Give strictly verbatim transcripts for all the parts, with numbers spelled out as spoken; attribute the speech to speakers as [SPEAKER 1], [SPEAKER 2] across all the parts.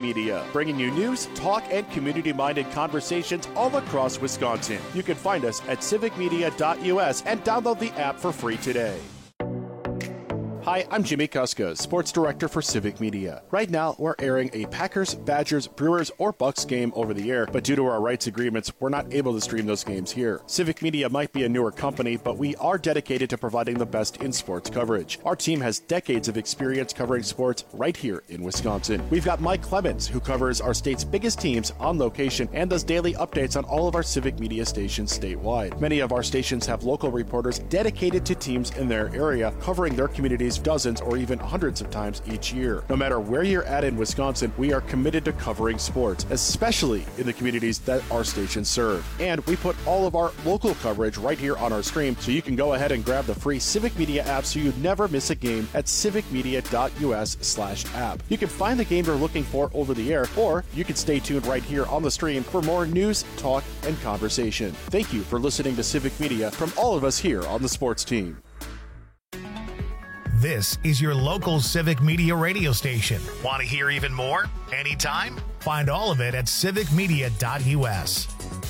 [SPEAKER 1] Media, bringing you news, talk, and community-minded conversations all across Wisconsin. You can find us at civic media dot U S and download the app for free today. Hi, I'm Jimmy Kuska, Sports Director for Civic Media. Right now, we're airing a Packers, Badgers, Brewers, or Bucks game over the air, but due to our rights agreements, we're not able to stream those games here. Civic Media might be a newer company, but we are dedicated to providing the best in sports coverage. Our team has decades of experience covering sports right here in Wisconsin. We've got Mike Clemens, who covers our state's biggest teams on location and does daily updates on all of our Civic Media stations statewide. Many of our stations have local reporters dedicated to teams in their area, covering their communities dozens or even hundreds of times each year. No matter where you're at in Wisconsin, we are committed to covering sports, especially in the communities that our stations serve. And we put all of our local coverage right here on our stream, so you can go ahead and grab the free Civic Media app so you never miss a game at civic media dot U S slash app. You can find the game you're looking for over the air, or you can stay tuned right here on the stream for more news, talk, and conversation. Thank you for listening to Civic Media from all of us here on the sports team.
[SPEAKER 2] This is your local Civic Media radio station. Want to hear even more? Anytime? Find all of it at civic media dot U S.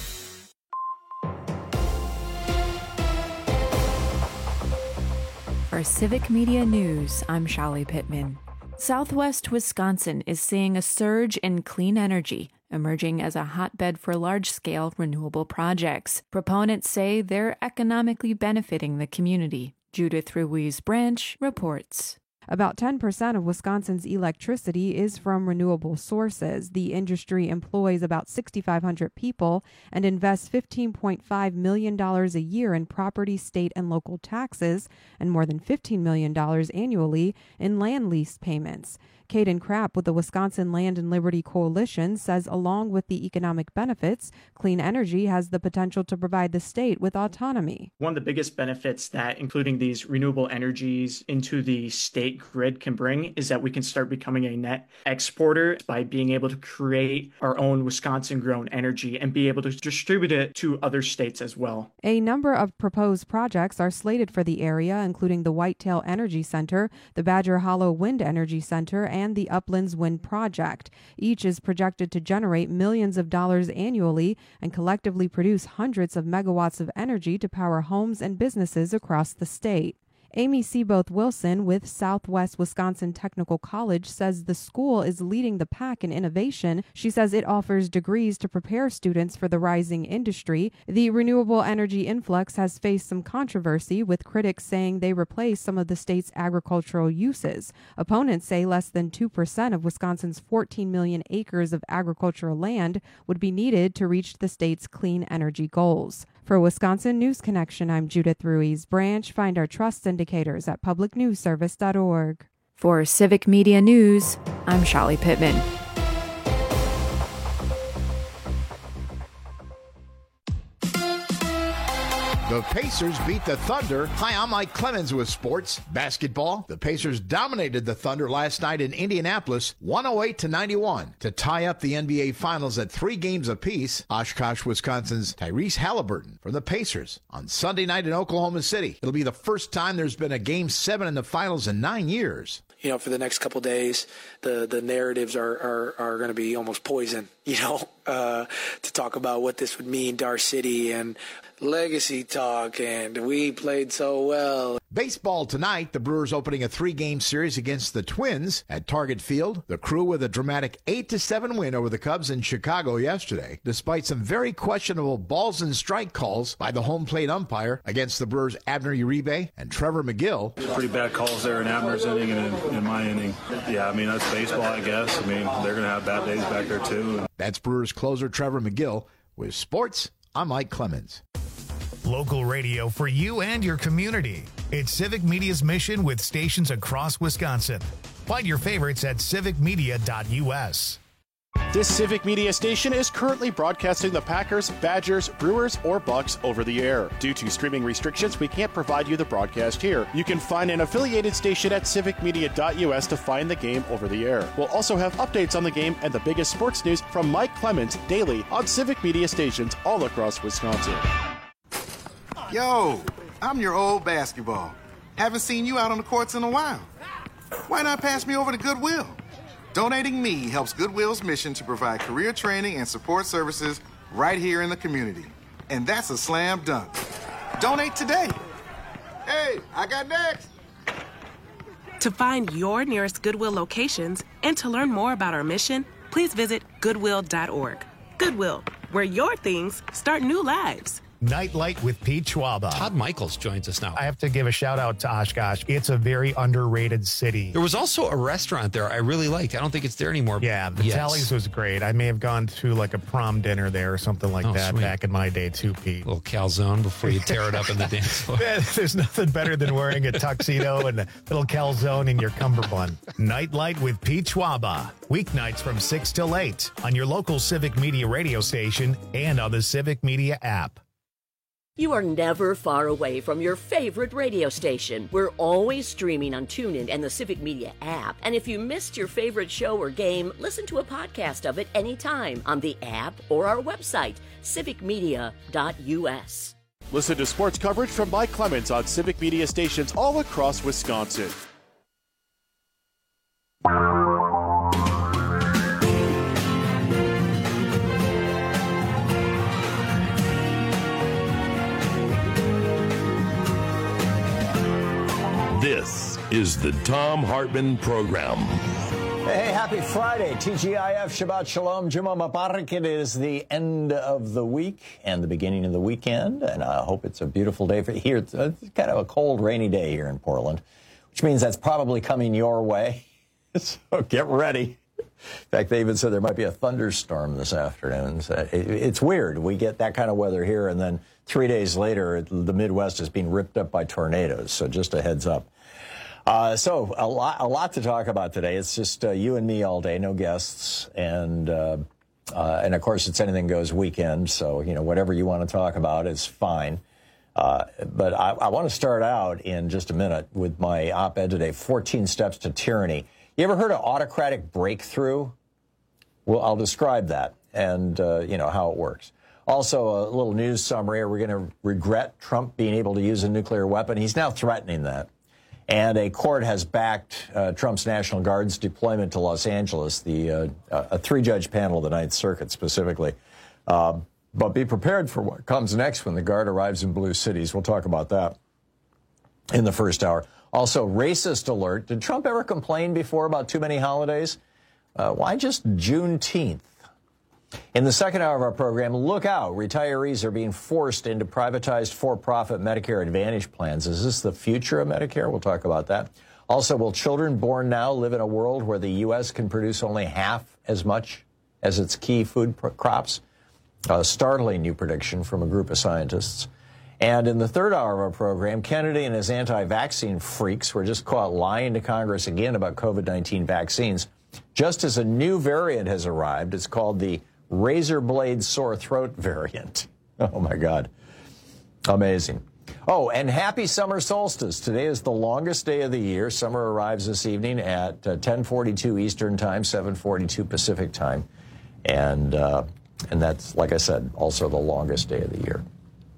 [SPEAKER 3] For Civic Media News, I'm Shallie Pittman. Southwest Wisconsin is seeing a surge in clean energy, emerging as a hotbed for large-scale renewable projects. Proponents say they're economically benefiting the community. Judith Ruiz-Branch reports.
[SPEAKER 4] About ten percent of Wisconsin's electricity is from renewable sources. The industry employs about six thousand five hundred people and invests fifteen point five million dollars a year in property, state, and local taxes, and more than fifteen million dollars annually in land lease payments. Caden Krapp with the Wisconsin Land and Liberty Coalition says along with the economic benefits, clean energy has the potential to provide the state with autonomy.
[SPEAKER 5] One of the biggest benefits that including these renewable energies into the state grid can bring is that we can start becoming a net exporter by being able to create our own Wisconsin-grown energy and be able to distribute it to other states as well.
[SPEAKER 4] A number of proposed projects are slated for the area, including the Whitetail Energy Center, the Badger Hollow Wind Energy Center, and and the Uplands Wind Project. Each is projected to generate millions of dollars annually and collectively produce hundreds of megawatts of energy to power homes and businesses across the state. Amy Seaboth Wilson with Southwest Wisconsin Technical College says the school is leading the pack in innovation. She says it offers degrees to prepare students for the rising industry. The renewable energy influx has faced some controversy, with critics saying they replace some of the state's agricultural uses. Opponents say less than two percent of Wisconsin's fourteen million acres of agricultural land would be needed to reach the state's clean energy goals. For Wisconsin News Connection, I'm Judith Ruiz-Branch. Find our trust indicators at public news service dot org.
[SPEAKER 3] For Civic Media News, I'm Shallie Pittman.
[SPEAKER 6] The Pacers beat the Thunder. Hi, I'm Mike Clemens with sports. Basketball. The Pacers dominated the Thunder last night in Indianapolis, one oh eight to ninety-one, to tie up the N B A Finals at three games apiece. Oshkosh, Wisconsin's Tyrese Halliburton from the Pacers on Sunday night in Oklahoma City. It'll be the first time there's been a game seven in the finals in nine years.
[SPEAKER 7] You know, for the next couple of days, the, the narratives are, are, are going to be almost poison, you know, uh, to talk about what this would mean to our city and legacy talk, and we played so well.
[SPEAKER 6] Baseball tonight, the Brewers opening a three-game series against the Twins at Target Field. The Crew with a dramatic eight to seven win over the Cubs in Chicago yesterday, despite some very questionable balls and strike calls by the home plate umpire against the Brewers' Abner Uribe and Trevor McGill.
[SPEAKER 8] Pretty bad calls there in Abner's inning and in, in my inning. Yeah, I mean, that's baseball, I guess. I mean, they're going to have bad days back there, too.
[SPEAKER 6] That's Brewers closer Trevor McGill. With sports, I'm Mike Clemens.
[SPEAKER 2] Local radio for you and your community. It's Civic Media's mission with stations across Wisconsin. Find your favorites at civic media dot U S.
[SPEAKER 1] This Civic Media station is currently broadcasting the Packers, Badgers, Brewers, or Bucks over the air. Due to streaming restrictions, we can't provide you the broadcast here. You can find an affiliated station at civic media dot U S to find the game over the air. We'll also have updates on the game and the biggest sports news from Mike Clemens daily on Civic Media stations all across Wisconsin.
[SPEAKER 9] Yo, I'm your old basketball. Haven't seen you out on the courts in a while. Why not pass me over to Goodwill? Donating Me helps Goodwill's mission to provide career training and support services right here in the community. And that's a slam dunk. Donate today. Hey, I got next.
[SPEAKER 10] To find your nearest Goodwill locations and to learn more about our mission, please visit goodwill dot org. Goodwill, where your things start new lives.
[SPEAKER 2] Nightlight with Pete Schwaba.
[SPEAKER 11] Todd Michaels joins us now.
[SPEAKER 2] I have to give a shout out to Oshkosh. It's a very underrated city.
[SPEAKER 11] There was also a restaurant there I really liked. I don't think it's there anymore.
[SPEAKER 2] Yeah, the
[SPEAKER 11] yes.
[SPEAKER 2] Tallies was great. I may have gone to like a prom dinner there or something like
[SPEAKER 11] oh,
[SPEAKER 2] that
[SPEAKER 11] sweet.
[SPEAKER 2] back in my day too, Pete.
[SPEAKER 11] A little calzone before you tear it up in the dance floor.
[SPEAKER 2] Yeah, there's nothing better than wearing a tuxedo and a little calzone in your cummerbund. Nightlight with Pete Schwaba. Weeknights from six till eight on your local Civic Media radio station and on the Civic Media app.
[SPEAKER 12] You are never far away from your favorite radio station. We're always streaming on TuneIn and the Civic Media app. And if you missed your favorite show or game, listen to a podcast of it anytime on the app or our website, civic media dot u s.
[SPEAKER 1] Listen to sports coverage from Mike Clemens on Civic Media stations all across Wisconsin.
[SPEAKER 13] This is the Thom Hartmann Program.
[SPEAKER 14] Hey, happy Friday. T G I F, Shabbat Shalom, Juma Mubarak. It is the end of the week and the beginning of the weekend, and I hope it's a beautiful day for here. It's kind of a cold, rainy day here in Portland, which means that's probably coming your way. So get ready. In fact, they even said there might be a thunderstorm this afternoon. So it's weird. We get that kind of weather here, and then three days later, the Midwest is being ripped up by tornadoes. So just a heads up. Uh, so a lot, a lot to talk about today. It's just uh, you and me all day, no guests, and uh, uh, and of course it's anything goes weekend. So you know whatever you want to talk about is fine. Uh, but I, I want to start out in just a minute with my op-ed today: fourteen Steps to Tyranny. You ever heard of autocratic breakthrough? Well, I'll describe that and uh, you know how it works. Also, a little news summary: are we going to regret Trump being able to use a nuclear weapon? He's now threatening that. And a court has backed uh, Trump's National Guard's deployment to Los Angeles, the uh, a three-judge panel of the Ninth Circuit specifically. Uh, but be prepared for what comes next when the Guard arrives in blue cities. We'll talk about that in the first hour. Also, racist alert. Did Trump ever complain before about too many holidays? Uh, why just Juneteenth? In the second hour of our program, look out. Retirees are being forced into privatized for-profit Medicare Advantage plans. Is this the future of Medicare? We'll talk about that. Also, will children born now live in a world where the U S can produce only half as much as its key food pr- crops? A startling new prediction from a group of scientists. And in the third hour of our program, Kennedy and his anti-vaccine freaks were just caught lying to Congress again about COVID nineteen vaccines. Just as a new variant has arrived, it's called the razor blade sore throat variant. Oh, my God. Amazing. Oh, and happy summer solstice. Today is the longest day of the year. Summer arrives this evening at uh, ten forty-two Eastern Time, seven forty-two Pacific Time. And, uh, and that's, like I said, also the longest day of the year.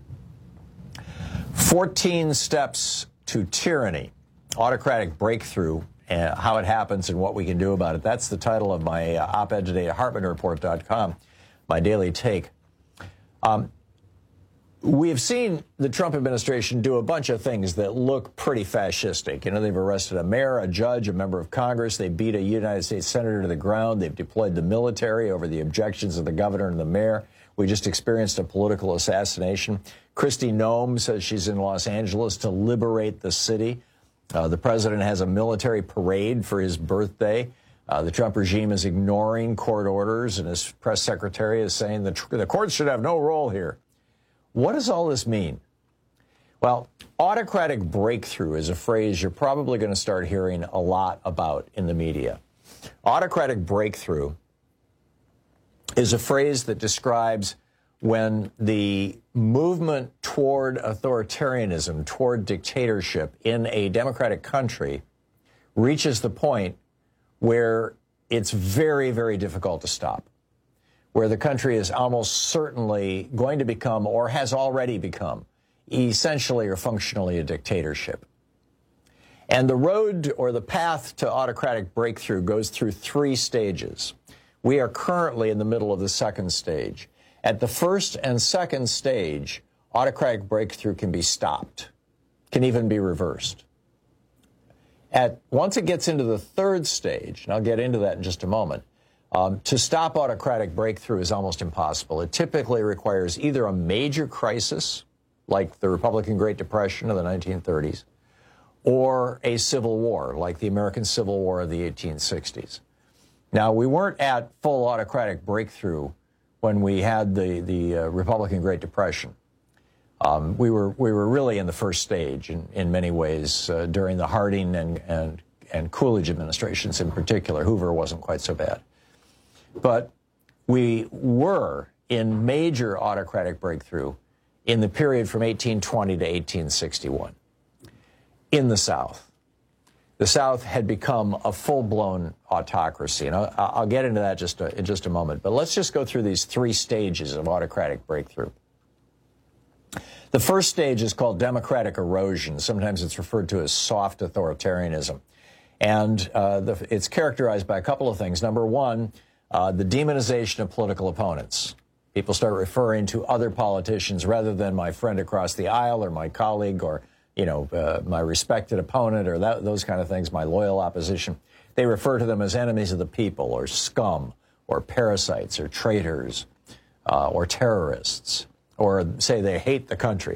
[SPEAKER 14] fourteen Steps to Tyranny, Autocratic Breakthrough, Uh, how it happens and what we can do about it. That's the title of my uh, op-ed today at hartmann report dot com, my daily take. Um, we have seen the Trump administration do a bunch of things that look pretty fascistic. You know, they've arrested a mayor, a judge, a member of Congress. They beat a United States senator to the ground. They've deployed the military over the objections of the governor and the mayor. We just experienced a political assassination. Kristi Noem says she's in Los Angeles to liberate the city. Uh, the president has a military parade for his birthday. Uh, the Trump regime is ignoring court orders, and his press secretary is saying the, tr- the courts should have no role here. What does all this mean? Well, autocratic breakthrough is a phrase you're probably going to start hearing a lot about in the media. Autocratic breakthrough is a phrase that describes when the movement toward authoritarianism, toward dictatorship in a democratic country reaches the point where it's very, very difficult to stop, where the country is almost certainly going to become, or has already become, essentially or functionally a dictatorship. And the road or the path to autocratic breakthrough goes through three stages. We are currently in the middle of the second stage. At the first and second stage, autocratic breakthrough can be stopped, can even be reversed. At, once it gets into the third stage, and I'll get into that in just a moment, um, to stop autocratic breakthrough is almost impossible. It typically requires either a major crisis, like the Republican Great Depression of the nineteen thirties, or a civil war, like the American Civil War of the eighteen sixties. Now, we weren't at full autocratic breakthrough when we had the, the uh, Republican Great Depression. Um, we were we were really in the first stage in, in many ways uh, during the Harding and, and, and Coolidge administrations in particular. Hoover wasn't quite so bad. But we were in major autocratic breakthrough in the period from eighteen twenty to eighteen sixty-one in the South. The South had become a full-blown autocracy, and I'll, I'll get into that just a, in just a moment. But let's just go through these three stages of autocratic breakthrough. The first stage is called democratic erosion. Sometimes it's referred to as soft authoritarianism. And uh, the, it's characterized by a couple of things. Number one, uh, the demonization of political opponents. People start referring to other politicians rather than my friend across the aisle or my colleague or, you know, uh, my respected opponent or that, those kind of things, my loyal opposition. They refer to them as enemies of the people or scum or parasites or traitors uh, or terrorists, or say they hate the country.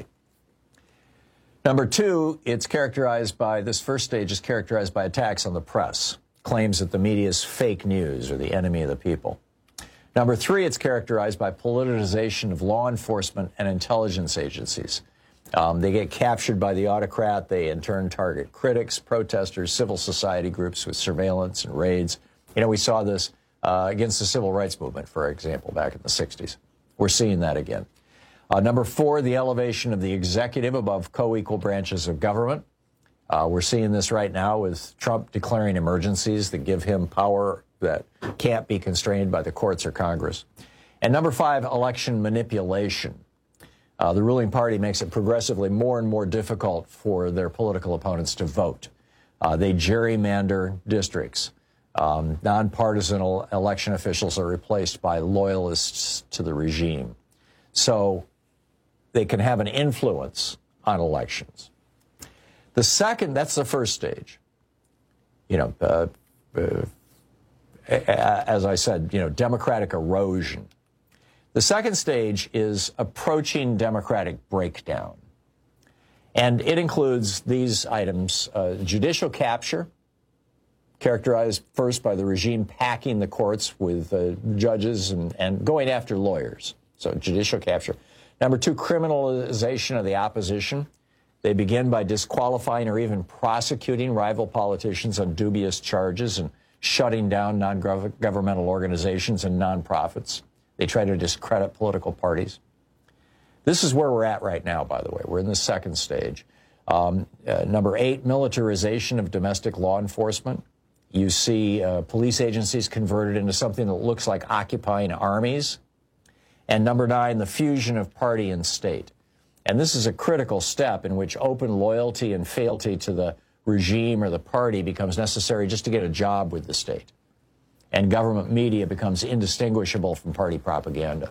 [SPEAKER 14] Number two, it's characterized by, this first stage is characterized by attacks on the press, claims that the media is fake news or the enemy of the people. Number three, it's characterized by politicization of law enforcement and intelligence agencies. Um, they get captured by the autocrat. They, in turn, target critics, protesters, civil society groups with surveillance and raids. You know, we saw this uh, against the civil rights movement, for example, back in the sixties. We're seeing that again. Uh, number four, the elevation of the executive above co-equal branches of government. Uh, we're seeing this right now with Trump declaring emergencies that give him power that can't be constrained by the courts or Congress. And number five, election manipulation. Uh, the ruling party makes it progressively more and more difficult for their political opponents to vote. Uh, they gerrymander districts. Um, nonpartisan election officials are replaced by loyalists to the regime. So they can have an influence on elections. The second, that's the first stage. You know, uh, uh, as I said, you know, democratic erosion. The second stage is approaching democratic breakdown. And it includes these items, uh, judicial capture, characterized first by the regime packing the courts with uh, judges and, and going after lawyers. So judicial capture. Number two, criminalization of the opposition. They begin by disqualifying or even prosecuting rival politicians on dubious charges and shutting down non-governmental organizations and nonprofits. They try to discredit political parties. This is where we're at right now, by the way. We're in the second stage. Um, uh, number eight, militarization of domestic law enforcement. You see uh, police agencies converted into something that looks like occupying armies. And number nine, the fusion of party and state. And this is a critical step in which open loyalty and fealty to the regime or the party becomes necessary just to get a job with the state. And government media becomes indistinguishable from party propaganda.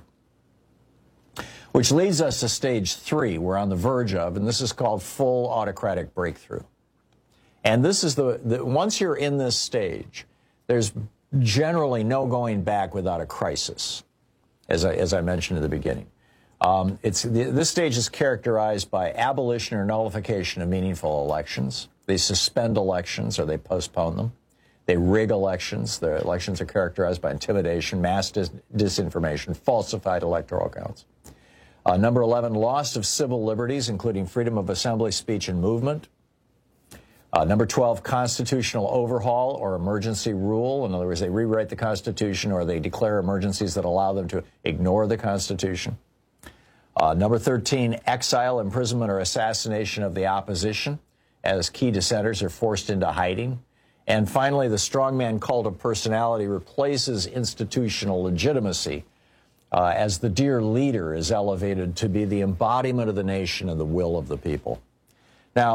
[SPEAKER 14] Which leads us to stage three, we're on the verge of, and this is called full autocratic breakthrough. And this is the, the once you're in this stage, there's generally no going back without a crisis. As I, as I mentioned at the beginning. Um, it's, this stage is characterized by abolition or nullification of meaningful elections. They suspend elections or they postpone them. They rig elections. Their elections are characterized by intimidation, mass dis disinformation, falsified electoral counts. Uh, number eleven, loss of civil liberties, including freedom of assembly, speech, and movement. Uh, number twelve, constitutional overhaul or emergency rule. In other words, they rewrite the Constitution or they declare emergencies that allow them to ignore the Constitution. Uh, number thirteen, exile, imprisonment, or assassination of the opposition as key dissenters are forced into hiding. And finally, the strongman cult of personality replaces institutional legitimacy uh, as the dear leader is elevated to be the embodiment of the nation and the will of the people. Now,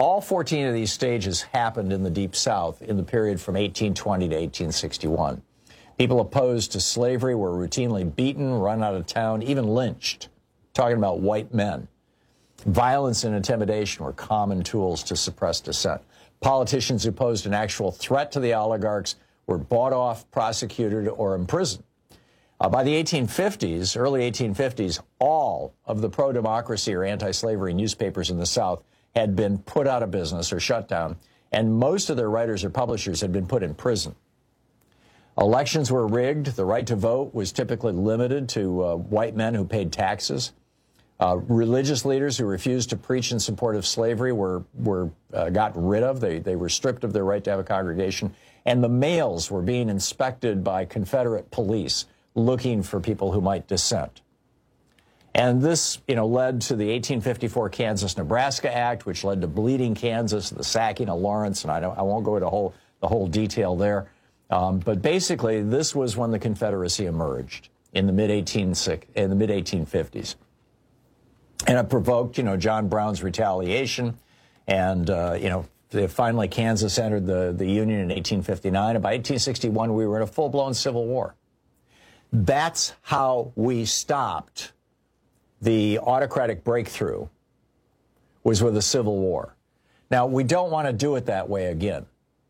[SPEAKER 14] All fourteen of these stages happened in the Deep South in the period from eighteen twenty to eighteen sixty-one. People opposed to slavery were routinely beaten, run out of town, even lynched. Talking about white men. Violence and intimidation were common tools to suppress dissent. Politicians who posed an actual threat to the oligarchs were bought off, prosecuted, or imprisoned. Uh, by the eighteen fifties, early eighteen fifties, all of the pro-democracy or anti-slavery newspapers in the South had been put out of business or shut down, and most of their writers or publishers had been put in prison. Elections were rigged. The right to vote was typically limited to uh, white men who paid taxes. Uh, religious leaders who refused to preach in support of slavery were, were uh, got rid of. They, they were stripped of their right to have a congregation. And the mails were being inspected by Confederate police looking for people who might dissent. And this, you know, led to the eighteen fifty-four Kansas-Nebraska Act, which led to Bleeding Kansas, the sacking of Lawrence, and I, don't, I won't go into whole, the whole detail there. Um, but basically, this was when the Confederacy emerged in the mid eighteen in the mid eighteen fifties. And it provoked, you know, John Brown's retaliation. And, uh, you know, they, finally Kansas entered the, the Union in eighteen fifty-nine. And by eighteen sixty-one, we were in a full-blown civil war. That's how we stopped the autocratic breakthrough, was with a civil war. Now, we don't want to do it that way again.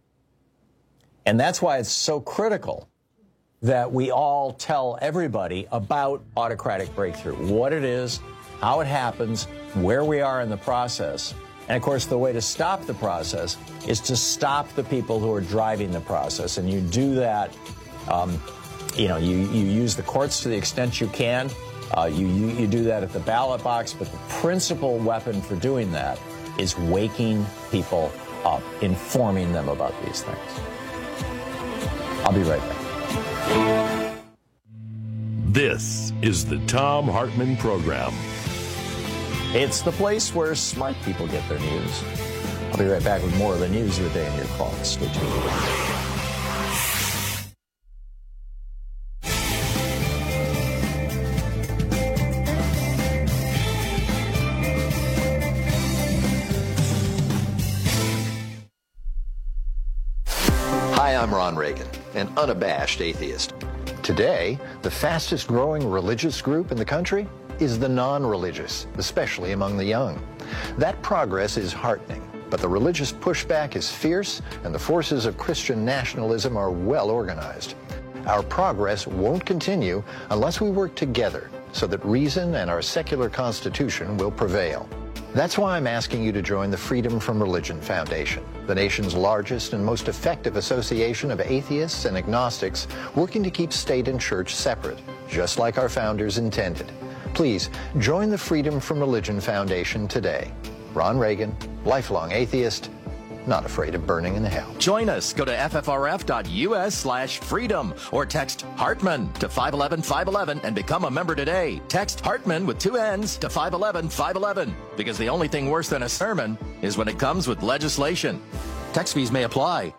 [SPEAKER 14] And that's why it's so critical that we all tell everybody about autocratic breakthrough, what it is, how it happens, where we are in the process. And, of course, the way to stop the process is to stop the people who are driving the process. And you do that, um, you know, you, you use the courts to the extent you can. Uh, you, you, you do that at the ballot box. But the principal weapon for doing that is waking people up, informing them about these things. I'll be right back.
[SPEAKER 13] This is the Thom Hartmann Program.
[SPEAKER 14] It's the place where smart people get their news. I'll be right back with more of the news of the day in your call. Stay tuned.
[SPEAKER 15] Hi, I'm Ron Reagan, an unabashed atheist. Today, the fastest growing religious group in the country is the non-religious, especially among the young. That progress is heartening, but the religious pushback is fierce and the forces of Christian nationalism are well organized. Our progress won't continue unless we work together so that reason and our secular constitution will prevail. That's why I'm asking you to join the Freedom from Religion Foundation, the nation's largest and most effective association of atheists and agnostics working to keep state and church separate, just like our founders intended. Please join the Freedom from Religion Foundation today. Ron Reagan, lifelong atheist, not afraid of burning in hell.
[SPEAKER 16] Join us. Go to F F R F dot U S slash freedom or text Hartman to five one one five one one and become a member today. Text Hartman with two N's to five one one five one one because the only thing worse than a sermon is when it comes with legislation. Text fees may apply.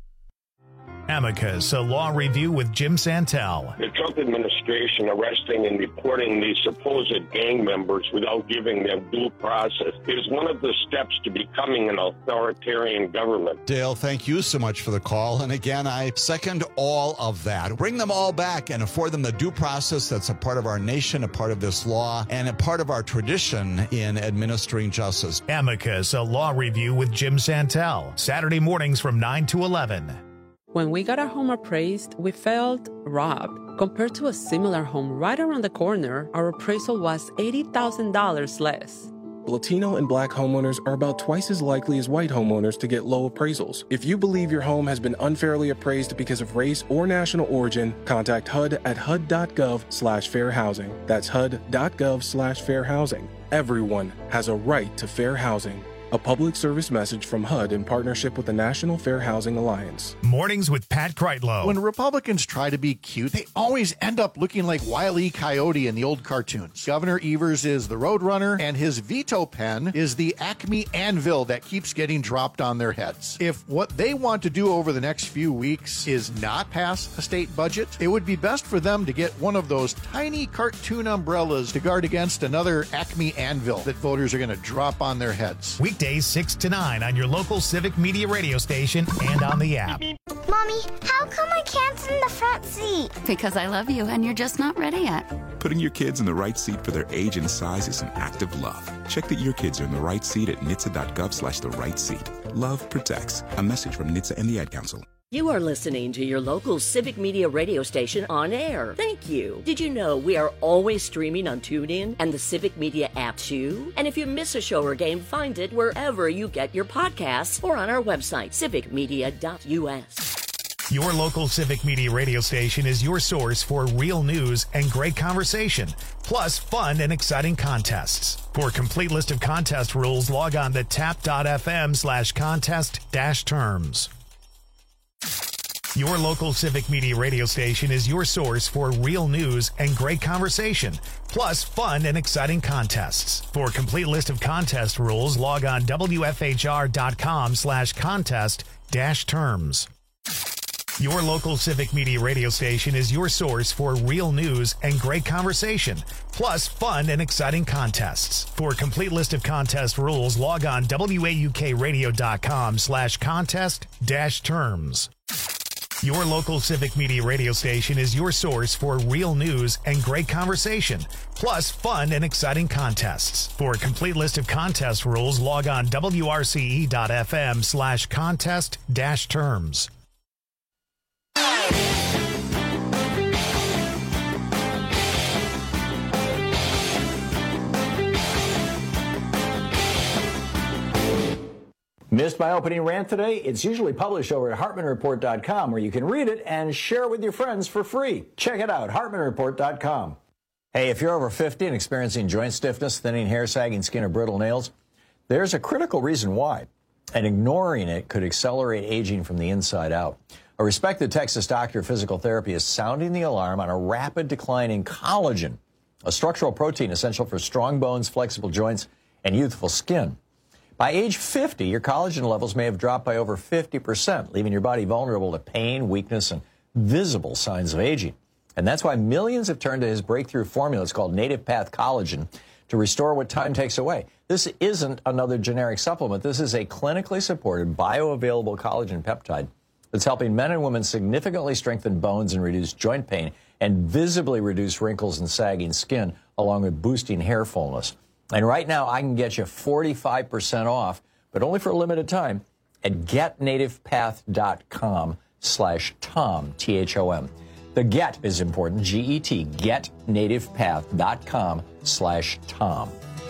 [SPEAKER 2] Amicus, a law review with Jim Santel.
[SPEAKER 17] The Trump administration arresting and deporting these supposed gang members without giving them due process is one of the steps to becoming an authoritarian government.
[SPEAKER 18] Dale, thank you so much for the call. And again, I second all of that. Bring them all back and afford them the due process that's a part of our nation, a part of this law, and a part of our tradition in administering justice.
[SPEAKER 2] Amicus, a law review with Jim Santel. Saturday mornings from nine to eleven.
[SPEAKER 19] When we got our home appraised, we felt robbed. Compared to a similar home right around the corner, our appraisal was eighty thousand dollars less.
[SPEAKER 20] Latino and Black homeowners are about twice as likely as white homeowners to get low appraisals. If you believe your home has been unfairly appraised because of race or national origin, contact H U D at H U D dot gov slash fair housing. That's H U D dot gov slash fair housing. Everyone has a right to fair housing. A public service message from H U D in partnership with the National Fair Housing Alliance.
[SPEAKER 2] Mornings with Pat Kreitlow.
[SPEAKER 6] When Republicans try to be cute, they always end up looking like Wile E. Coyote in the old cartoons. Governor Evers is the Roadrunner, and his veto pen is the Acme anvil that keeps getting dropped on their heads. If what they want to do over the next few weeks is not pass a state budget, it would be best for them to get one of those tiny cartoon umbrellas to guard against another Acme anvil that voters are going to drop on their heads.
[SPEAKER 2] Weekday weekdays six to nine on your local Civic Media radio station and on the app.
[SPEAKER 21] Mommy, how come I can't sit in the front seat?
[SPEAKER 22] Because I love you and you're just not ready yet.
[SPEAKER 23] Putting your kids in the right seat for their age and size is an act of love. Check that your kids are in the right seat at N H T S A dot gov slash the right seat. Love protects. A message from N H T S A and the Ad Council.
[SPEAKER 12] You are listening to your local Civic Media radio station on air. Thank you. Did you know we are always streaming on TuneIn and the Civic Media app too? And if you miss a show or game, find it wherever you get your podcasts or on our website, civic media dot U S.
[SPEAKER 2] Your local Civic Media radio station is your source for real news and great conversation, plus fun and exciting contests. For a complete list of contest rules, log on to tap.fm slash contest dash terms. Your local Civic Media radio station is your source for real news and great conversation, plus fun and exciting contests. For a complete list of contest rules, log on wfhr.com slash contest dash terms. Your local Civic Media radio station is your source for real news and great conversation, plus fun and exciting contests. For a complete list of contest rules, log on waukradio.com slash contest dash terms. Your local Civic Media radio station is your source for real news and great conversation, plus fun and exciting contests. For a complete list of contest rules, log on wrce.fm slash contest dash terms.
[SPEAKER 14] Missed my opening rant today? It's usually published over at hartman report dot com, where you can read it and share it with your friends for free. Check it out, hartman report dot com. Hey, if you're over fifty and experiencing joint stiffness, thinning hair, sagging skin, or brittle nails, there's a critical reason why, and ignoring it could accelerate aging from the inside out. A respected Texas doctor of physical therapy is sounding the alarm on a rapid decline in collagen, a structural protein essential for strong bones, flexible joints, and youthful skin. By age fifty, your collagen levels may have dropped by over fifty percent, leaving your body vulnerable to pain, weakness, and visible signs of aging. And that's why millions have turned to his breakthrough formula. It's called Native Path Collagen to restore what time takes away. This isn't another generic supplement. This is a clinically supported, bioavailable collagen peptide that's helping men and women significantly strengthen bones and reduce joint pain and visibly reduce wrinkles and sagging skin, along with boosting hair fullness. And right now, I can get you forty-five percent off, but only for a limited time, at getnativepath.com slash Tom, T H O M. The get is important, G E T, getnativepath.com slash Tom.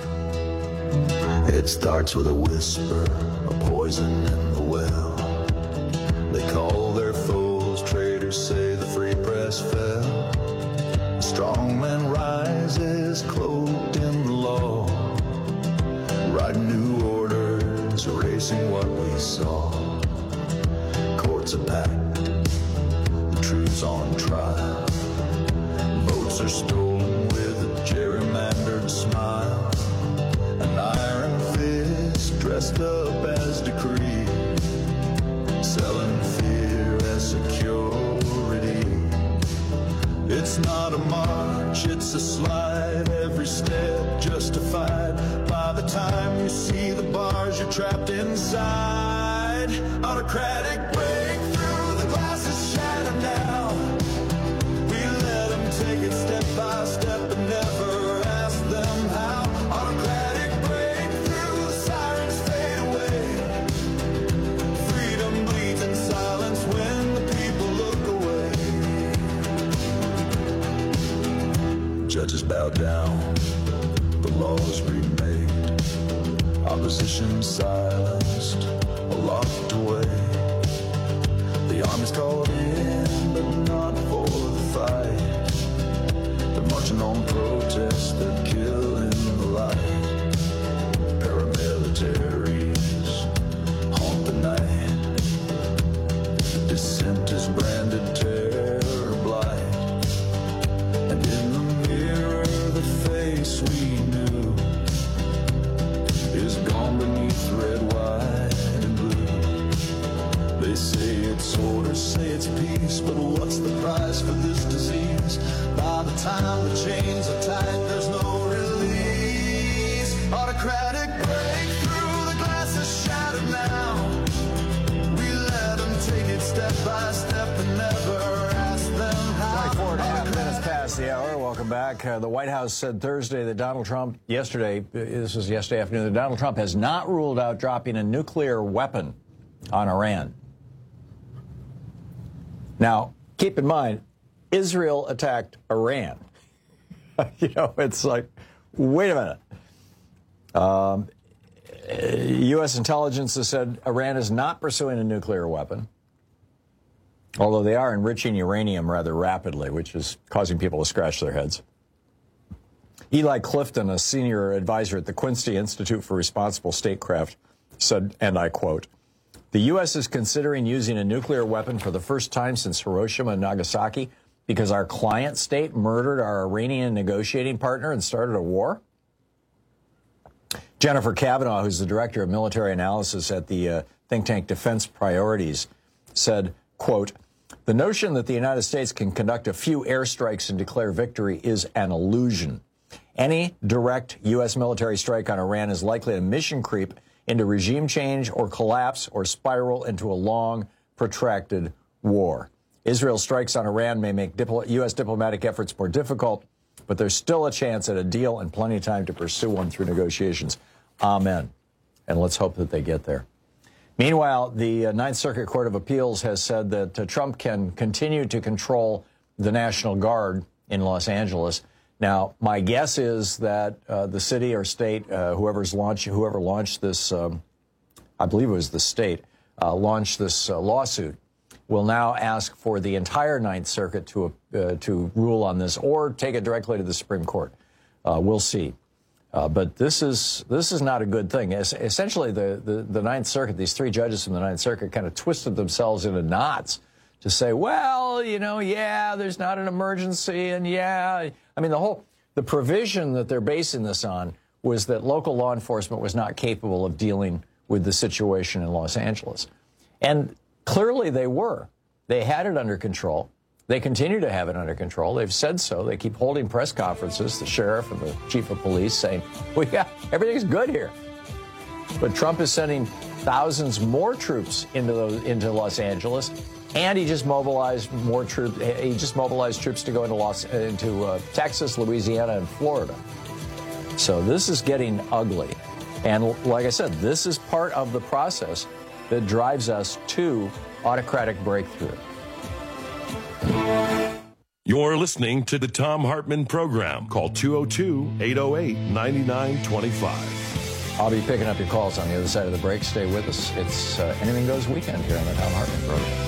[SPEAKER 24] It starts with a whisper, a poison in the well. They call their foes traitors, say the free press fell. A strong man rises, cloaked in the law, writing new orders, erasing what we saw. Courts are packed, the truth's on trial. Votes are stolen with a gerrymandered smile. An iron fist dressed up as decree, selling fear as security. It's not a march, it's a slide, every step justified. By the time you see the bars, you're trapped inside. Autocratic breakthrough, the glass is shattered now. We let them take it step by step and never ask them how. Autocratic breakthrough, the sirens fade away. Freedom bleeds in silence when the people look away. Judges bow down, the laws remade. Opposition silenced or locked away. The army's called in, but not for the fight. They're marching on protests, they're killing the light. Paramilitaries haunt the night. Dissent is branded terror blight. And in the mirror, the face we knew is gone beneath red, white, and blue. They say it's order, say it's peace, but what's the price for this disease? By the time the chains are tight, there's no release. Autocratic breakthrough, the glass
[SPEAKER 14] the hour. Welcome back. Uh, the White House said Thursday that Donald Trump, yesterday, this was yesterday afternoon, that Donald Trump has not ruled out dropping a nuclear weapon on Iran. Now, keep in mind, Israel attacked Iran. You know, it's like, wait a minute. Um, U S intelligence has said Iran is not pursuing a nuclear weapon, although they are enriching uranium rather rapidly, which is causing people to scratch their heads. Eli Clifton, a senior advisor at the Quincy Institute for Responsible Statecraft, said, and I quote, "The U S is considering using a nuclear weapon for the first time since Hiroshima and Nagasaki because our client state murdered our Iranian negotiating partner and started a war?" Jennifer Kavanaugh, who's the director of military analysis at the uh, think tank Defense Priorities, said, quote, "The notion that the United States can conduct a few airstrikes and declare victory is an illusion. Any direct U S military strike on Iran is likely to mission creep into regime change or collapse or spiral into a long, protracted war. Israel's strikes on Iran may make dipl- U S diplomatic efforts more difficult, but there's still a chance at a deal and plenty of time to pursue one through negotiations. Amen. And let's hope that they get there." Meanwhile, the uh, Ninth Circuit Court of Appeals has said that uh, Trump can continue to control the National Guard in Los Angeles. Now, my guess is that uh, the city or state, uh, whoever's launched, whoever launched this, um, I believe it was the state, uh, launched this uh, lawsuit, will now ask for the entire Ninth Circuit to uh, to rule on this or take it directly to the Supreme Court. Uh, we'll see. Uh, but this is this is not a good thing. Es- essentially, the, the, the Ninth Circuit, these three judges from the Ninth Circuit kind of twisted themselves into knots to say, well, you know, yeah, there's not an emergency, and yeah. I mean, the whole, the provision that they're basing this on was that local law enforcement was not capable of dealing with the situation in Los Angeles. And clearly they were. They had it under control. They continue to have it under control. They've said so. They keep holding press conferences, the sheriff and the chief of police, saying, well, yeah, everything's good here. But Trump is sending thousands more troops into those, into Los Angeles, and he just mobilized more troops. He just mobilized troops to go into Los into uh, Texas, Louisiana, and Florida. So this is getting ugly. And like I said, this is part of the process that drives us to autocratic breakthrough.
[SPEAKER 13] You're listening to the Thom Hartmann Program. Call two oh two, eight oh eight, nine nine two five.
[SPEAKER 14] I'll be picking up your calls on the other side of the break. Stay with us. It's uh, Anything Goes Weekend here on the Thom Hartmann Program.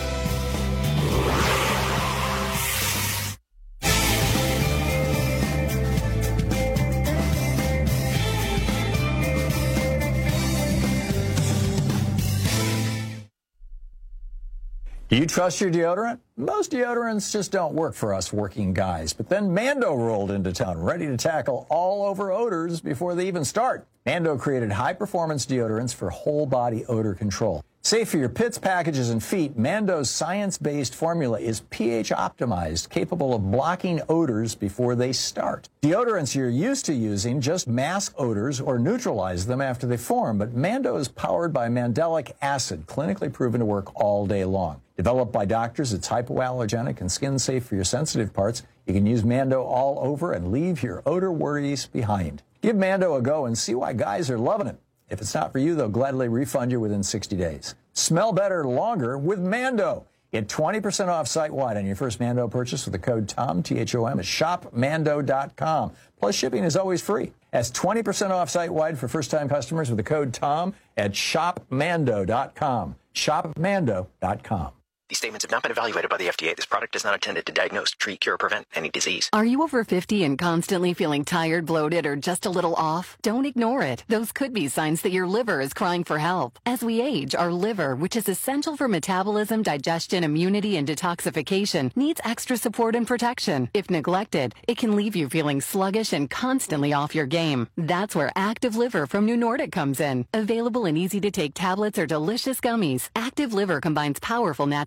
[SPEAKER 14] Do you trust your deodorant? Most deodorants just don't work for us working guys. But then Mando rolled into town, ready to tackle all over odors before they even start. Mando created high-performance deodorants for whole-body odor control. Safe for your pits, packages, and feet, Mando's science-based formula is pH-optimized, capable of blocking odors before they start. Deodorants you're used to using just mask odors or neutralize them after they form, but Mando is powered by mandelic acid, clinically proven to work all day long. Developed by doctors, it's hypoallergenic and skin-safe for your sensitive parts. You can use Mando all over and leave your odor worries behind. Give Mando a go and see why guys are loving it. If it's not for you, they'll gladly refund you within sixty days. Smell better longer with Mando. Get twenty percent off site-wide on your first Mando purchase with the code TOM, T H O M, at shop mando dot com. Plus, shipping is always free. That's twenty percent off site-wide for first-time customers with the code TOM at shop mando dot com. shop mando dot com.
[SPEAKER 3] These statements have not been evaluated by the F D A. This product is not intended to diagnose, treat, cure, or prevent any disease.
[SPEAKER 22] Are you over fifty and constantly feeling tired, bloated, or just a little off? Don't ignore it. Those could be signs that your liver is crying for help. As we age, our liver, which is essential for metabolism, digestion, immunity, and detoxification, needs extra support and protection. If neglected, it can leave you feeling sluggish and constantly off your game. That's where Active Liver from New Nordic comes in. Available in easy-to-take tablets or delicious gummies, Active Liver combines powerful natural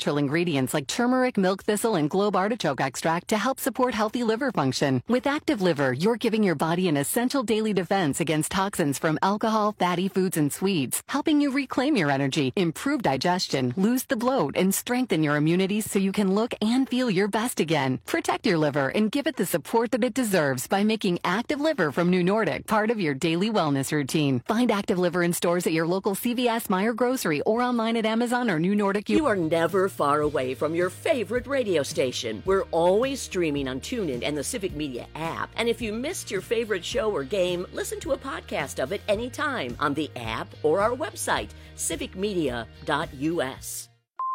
[SPEAKER 22] natural ingredients like turmeric, milk thistle, and globe artichoke extract to help support healthy liver function. With Active Liver, you're giving your body an essential daily defense against toxins from alcohol, fatty foods, and sweets, helping you reclaim your energy, improve digestion, lose the bloat, and strengthen your immunity so you can look and feel your best again. Protect your liver and give it the support that it deserves by making Active Liver from New Nordic part of your daily wellness routine. Find Active Liver in stores at your local C V S, Meijer Grocery, or online at Amazon or New Nordic.
[SPEAKER 12] You are never far away from your favorite radio station. We're always streaming on TuneIn and the Civic Media app. And if you missed your favorite show or game, listen to a podcast of it anytime on the app or our website, civic media dot U S.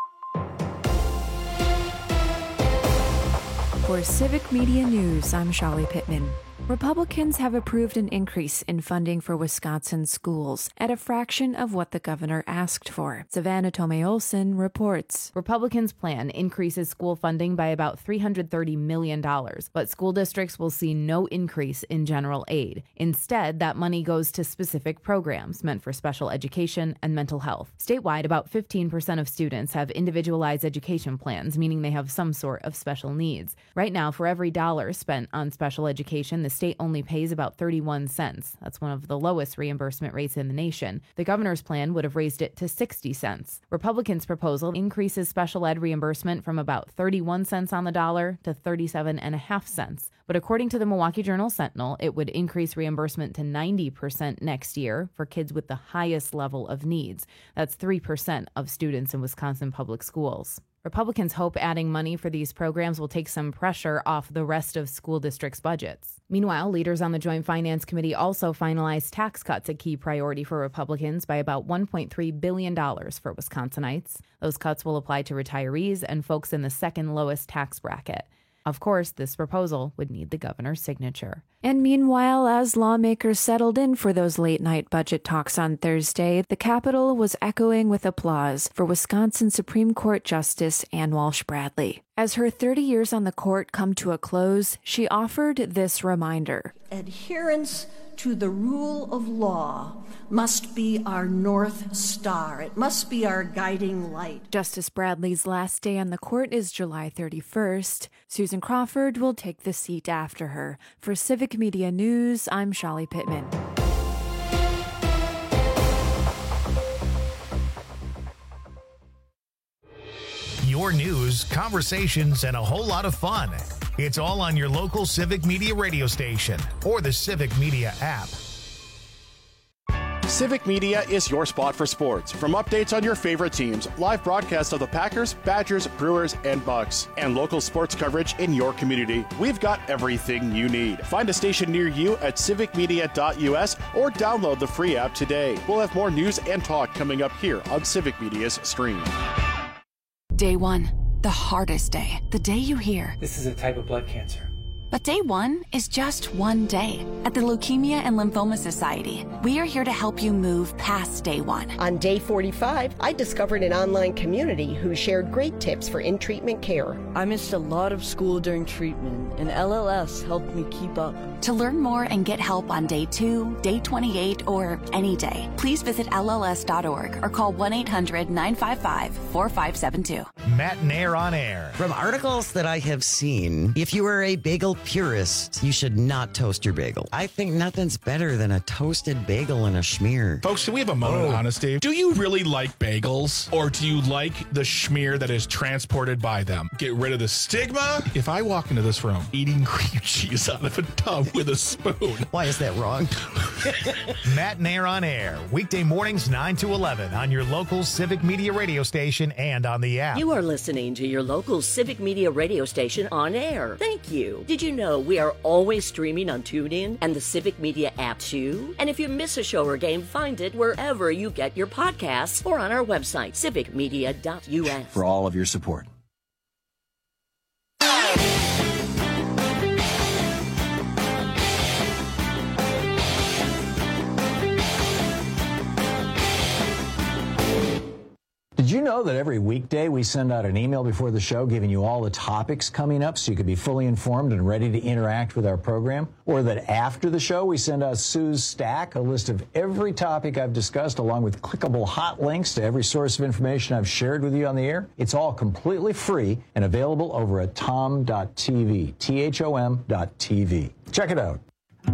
[SPEAKER 4] For Civic Media News, I'm Shali Pittman. Republicans have approved an increase in funding for Wisconsin schools at a fraction of what the governor asked for. Savannah Tomei-Olsen reports.
[SPEAKER 5] Republicans' plan increases school funding by about three hundred thirty million dollars, but school districts will see no increase in general aid. Instead, that money goes to specific programs meant for special education and mental health. Statewide, about fifteen percent of students have individualized education plans, meaning they have some sort of special needs. Right now, for every dollar spent on special education, the state only pays about thirty-one cents. That's one of the lowest reimbursement rates in the nation. The governor's plan would have raised it to sixty cents. Republicans' proposal increases special ed reimbursement from about thirty-one cents on the dollar to thirty-seven and a half cents. But according to the Milwaukee Journal-Sentinel, it would increase reimbursement to ninety percent next year for kids with the highest level of needs. That's three percent of students in Wisconsin public schools. Republicans hope adding money for these programs will take some pressure off the rest of school districts' budgets. Meanwhile, leaders on the Joint Finance Committee also finalized tax cuts, a key priority for Republicans, by about one point three billion dollars for Wisconsinites. Those cuts will apply to retirees and folks in the second lowest tax bracket. Of course, this proposal would need the governor's signature.
[SPEAKER 4] And meanwhile, as lawmakers settled in for those late-night budget talks on Thursday, the Capitol was echoing with applause for Wisconsin Supreme Court Justice Ann Walsh Bradley. As her thirty years on the court come to a close, she offered this reminder.
[SPEAKER 7] Adherence to the rule of law must be our North Star. It must be our guiding light.
[SPEAKER 4] Justice Bradley's last day on the court is July thirty-first. Susan Crawford will take the seat after her. For Civic Media News, I'm Shali Pittman.
[SPEAKER 2] Your news, conversations, and a whole lot of fun. It's all on your local Civic Media radio station or the Civic Media app.
[SPEAKER 1] Civic Media is your spot for sports. From updates on your favorite teams, live broadcasts of the Packers, Badgers, Brewers, and Bucks, and local sports coverage in your community, we've got everything you need. Find a station near you at civic media dot U S or download the free app today. We'll have more news and talk coming up here on Civic Media's stream.
[SPEAKER 8] Day one, the hardest day. The day you hear,
[SPEAKER 25] this is a type of blood cancer.
[SPEAKER 8] But day one is just one day. At the Leukemia and Lymphoma Society, we are here to help you move past day one.
[SPEAKER 26] On day forty-five, I discovered an online community who shared great tips for in-treatment care.
[SPEAKER 27] I missed a lot of school during treatment, and L L S helped me keep up.
[SPEAKER 8] To learn more and get help on day two, day twenty-eight, or any day, please visit L L S dot org or call one eight hundred nine five five four five seven two.
[SPEAKER 2] Matt Nair on air.
[SPEAKER 28] From articles that I have seen, if you are a bagel purist, you should not toast your bagel. I think nothing's better than a toasted bagel and a schmear.
[SPEAKER 29] Folks, do we have a moment of honesty? Do you really like bagels, or do you like the schmear that is transported by them? Get rid of the stigma. If I walk into this room eating cream cheese out of a tub with a spoon.
[SPEAKER 28] Why is that wrong?
[SPEAKER 2] Matt Nair on air, weekday mornings nine to eleven on your local Civic Media radio station and on the app.
[SPEAKER 12] You are listening to your local Civic Media radio station on air. Thank you. Did you know we are always streaming on TuneIn and the Civic Media app too? And if you miss a show or game, find it wherever you get your podcasts or on our website, civic media dot U S.
[SPEAKER 30] For all of your support.
[SPEAKER 14] Did you know know that every weekday we send out an email before the show giving you all the topics coming up so you can be fully informed and ready to interact with our program? Or that after the show we send out Sue's Stack, a list of every topic I've discussed along with clickable hot links to every source of information I've shared with you on the air? It's all completely free and available over at tom dot t v, T H O M dot T V. Check it out.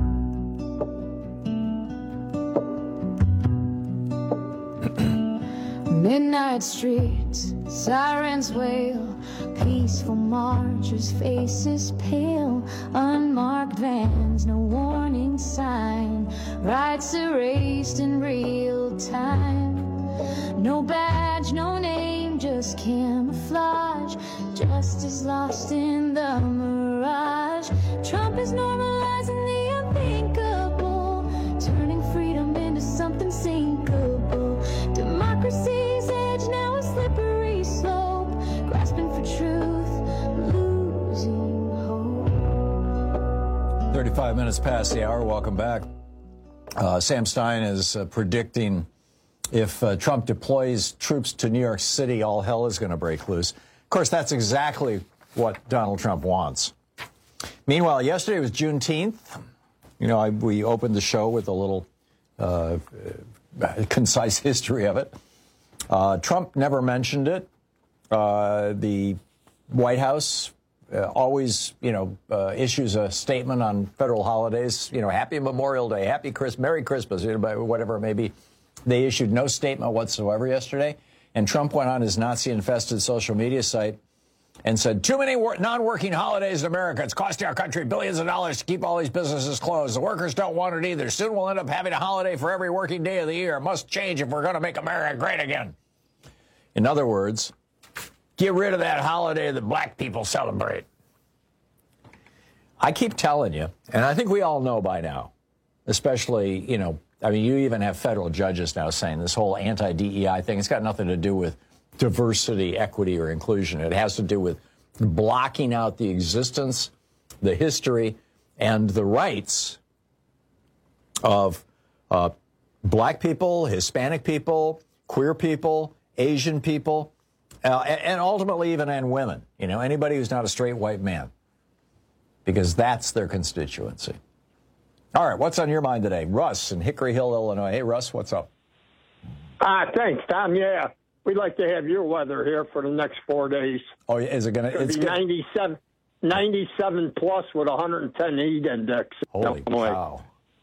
[SPEAKER 9] Midnight streets, sirens wail, peaceful marchers, faces pale, unmarked vans, no warning sign, rights erased in real time. No badge, no name, just camouflage, justice lost in the mirage. Trump is normalizing the unthinkable, turning freedom into something sinkable. Democracy's edge now a slippery slope, grasping for truth, losing hope.
[SPEAKER 14] thirty-five minutes past the hour. Welcome back. Uh, Sam Stein is uh, predicting if uh, Trump deploys troops to New York City, all hell is going to break loose. Of course, that's exactly what Donald Trump wants. Meanwhile, yesterday was Juneteenth. You know, I, we opened the show with a little uh, concise history of it. Uh, Trump never mentioned it. Uh, the White House uh, always, you know, uh, issues a statement on federal holidays. You know, Happy Memorial Day, Happy Christmas, Merry Christmas, you know, whatever it may be. They issued no statement whatsoever yesterday. And Trump went on his Nazi-infested social media site and said, too many wor- non-working holidays in America. It's costing our country billions of dollars to keep all these businesses closed. The workers don't want it either. Soon we'll end up having a holiday for every working day of the year. It must change if we're going to make America great again. In other words, get rid of that holiday that black people celebrate. I keep telling you, and I think we all know by now, especially, you know, I mean, you even have federal judges now saying this whole anti-D E I thing, it's got nothing to do with diversity, equity, or inclusion. It has to do with blocking out the existence, the history, and the rights of uh, black people, Hispanic people, queer people, Asian people, uh, and ultimately even and women. You know, anybody who's not a straight white man, because that's their constituency. All right, what's on your mind today? Russ in Hickory Hill, Illinois. Hey, Russ, what's up?
[SPEAKER 10] Ah, uh, thanks, Tom. Yeah, we'd like to have your weather here for the next four days.
[SPEAKER 14] Oh, is it going to?
[SPEAKER 10] It's going to be ninety-seven, ninety-seven plus with one hundred ten heat index.
[SPEAKER 14] Holy cow.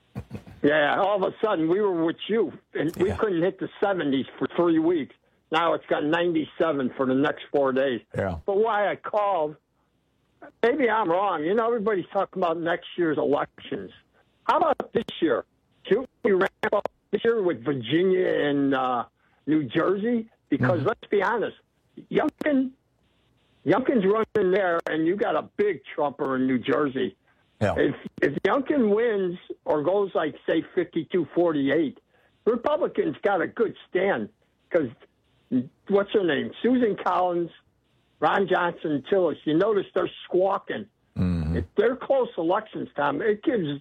[SPEAKER 10] Yeah, all of a sudden we were with you, and we yeah. couldn't hit the seventies for three weeks. Now it's got ninety-seven for the next four days.
[SPEAKER 14] Yeah.
[SPEAKER 10] But why I called, maybe I'm wrong. You know, everybody's talking about next year's elections. How about this year? Should we ramp up this year with Virginia and uh, New Jersey? Because mm-hmm. let's be honest, Youngkin, Youngkin's running there, and you got a big Trumper in New Jersey.
[SPEAKER 14] Yeah.
[SPEAKER 10] If if Youngkin wins or goes like, say, fifty-two forty-eight, Republicans got a good stand because what's her name? Susan Collins, Ron Johnson, Tillis. You notice they're squawking.
[SPEAKER 14] Mm-hmm.
[SPEAKER 10] If they're close elections, Tom, it gives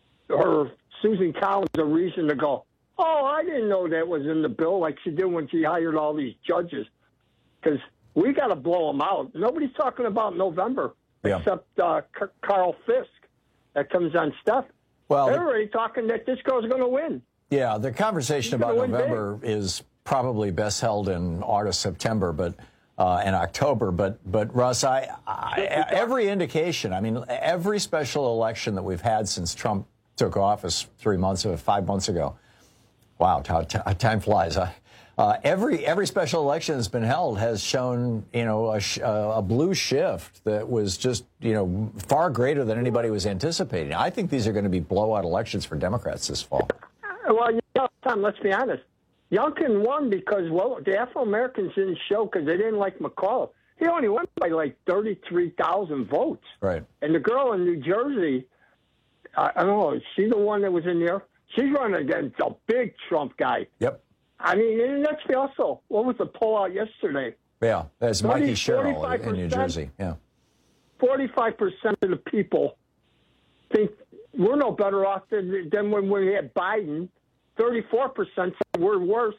[SPEAKER 10] or Susan Collins a reason to go, oh, I didn't know that was in the bill, like she did when she hired all these judges. Because we got to blow them out. Nobody's talking about November
[SPEAKER 14] yeah.
[SPEAKER 10] except uh, C- Carl Fisk that comes on stuff.
[SPEAKER 14] Well,
[SPEAKER 10] they're already talking that this girl's going to win.
[SPEAKER 14] Yeah, the conversation about November is probably best held in August, September, but uh, and October. But but Russ, I, I every indication, I mean, every special election that we've had since Trump took office three months or five months ago. Wow, how t- time flies. Huh? Uh, every every special election that's been held has shown, you know, a, sh- a blue shift that was just, you know, far greater than anybody was anticipating. I think these are going to be blowout elections for Democrats this fall.
[SPEAKER 10] Well, you know, Tom, let's be honest. Youngkin won because, well, the Afro-Americans didn't show because they didn't like McCall. He only won by like thirty-three thousand votes.
[SPEAKER 14] Right.
[SPEAKER 10] And the girl in New Jersey, I don't know, is she the one that was in there? She's running against a big Trump guy.
[SPEAKER 14] Yep.
[SPEAKER 10] I mean, and let's be also, what was the pullout yesterday?
[SPEAKER 14] Yeah, that's Mikey Sherrill
[SPEAKER 10] forty-five percent,
[SPEAKER 14] in New Jersey. Yeah.
[SPEAKER 10] forty-five percent of the people think we're no better off than, than when we had Biden. thirty-four percent said we're worse.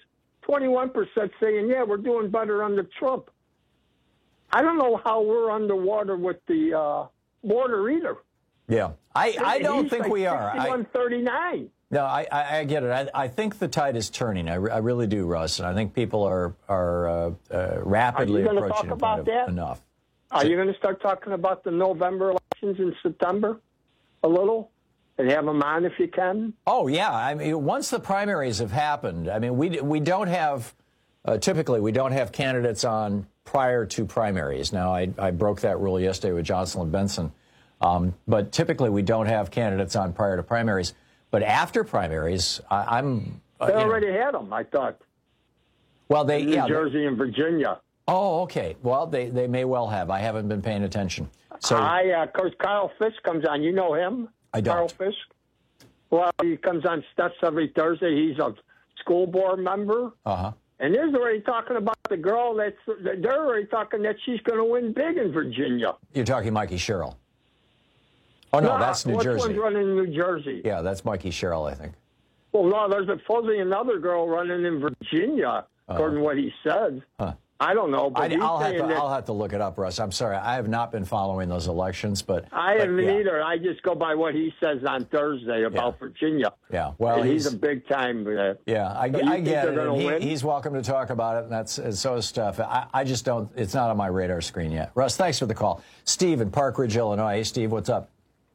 [SPEAKER 10] twenty-one percent saying, yeah, we're doing better under Trump. I don't know how we're underwater with the uh, border either.
[SPEAKER 14] Yeah, I, I don't
[SPEAKER 10] He's
[SPEAKER 14] think
[SPEAKER 10] like
[SPEAKER 14] we are.
[SPEAKER 10] sixty-one thirty-nine.
[SPEAKER 14] No, I, I, I get it. I, I think the tide is turning. I, re- I really do, Russ. And I think people are are uh, uh, rapidly
[SPEAKER 10] Are you
[SPEAKER 14] approaching
[SPEAKER 10] talk
[SPEAKER 14] a
[SPEAKER 10] about
[SPEAKER 14] point of
[SPEAKER 10] that?
[SPEAKER 14] enough.
[SPEAKER 10] Are you going to start talking about the November elections in September a little? And have them on if you can?
[SPEAKER 14] Oh, yeah. I mean, once the primaries have happened, I mean, we, we don't have, uh, typically, we don't have candidates on prior to primaries. Now, I, I broke that rule yesterday with Jocelyn Benson. Um, but typically, we don't have candidates on prior to primaries. But after primaries, I, I'm... Uh,
[SPEAKER 10] They
[SPEAKER 14] you know,
[SPEAKER 10] already had them, I thought.
[SPEAKER 14] Well, they...
[SPEAKER 10] New
[SPEAKER 14] yeah,
[SPEAKER 10] Jersey
[SPEAKER 14] they,
[SPEAKER 10] and Virginia.
[SPEAKER 14] Oh, okay. Well, they, they may well have. I haven't been paying attention. So
[SPEAKER 10] I, uh, of course, Kyle Fisk comes on. You know him?
[SPEAKER 14] I don't.
[SPEAKER 10] Kyle Fisk? Well, he comes on Steps every Thursday. He's a school board member.
[SPEAKER 14] Uh-huh.
[SPEAKER 10] And they're already talking about the girl that's, they're already talking that she's going to win big in Virginia.
[SPEAKER 14] You're talking Mikey Sherrill. Oh, no,
[SPEAKER 10] No,
[SPEAKER 14] that's New
[SPEAKER 10] which
[SPEAKER 14] Jersey.
[SPEAKER 10] one's running in New Jersey?
[SPEAKER 14] Yeah, that's Mikey Sherrill, I think.
[SPEAKER 10] Well, no, there's supposedly another girl running in Virginia, according to what he said.
[SPEAKER 14] Huh.
[SPEAKER 10] I don't know, but
[SPEAKER 14] I,
[SPEAKER 10] he's
[SPEAKER 14] I'll, have
[SPEAKER 10] saying
[SPEAKER 14] to,
[SPEAKER 10] that
[SPEAKER 14] I'll have to look it up, Russ. I'm sorry. I have not been following those elections, but...
[SPEAKER 10] I
[SPEAKER 14] but,
[SPEAKER 10] haven't
[SPEAKER 14] yeah.
[SPEAKER 10] either. I just go by what he says on Thursday about
[SPEAKER 14] Yeah.
[SPEAKER 10] Virginia.
[SPEAKER 14] Yeah, well,
[SPEAKER 10] and he's,
[SPEAKER 14] he's
[SPEAKER 10] a big time. Uh,
[SPEAKER 14] Yeah, I,
[SPEAKER 10] so you
[SPEAKER 14] I
[SPEAKER 10] think
[SPEAKER 14] get
[SPEAKER 10] they're
[SPEAKER 14] it.
[SPEAKER 10] gonna
[SPEAKER 14] And he,
[SPEAKER 10] win?
[SPEAKER 14] he's welcome to talk about it, and that's and so is Steph. I, I just don't, it's not on my radar screen yet. Russ, thanks for the call. Steve in Park Ridge, Illinois. Hey, Steve, what's up?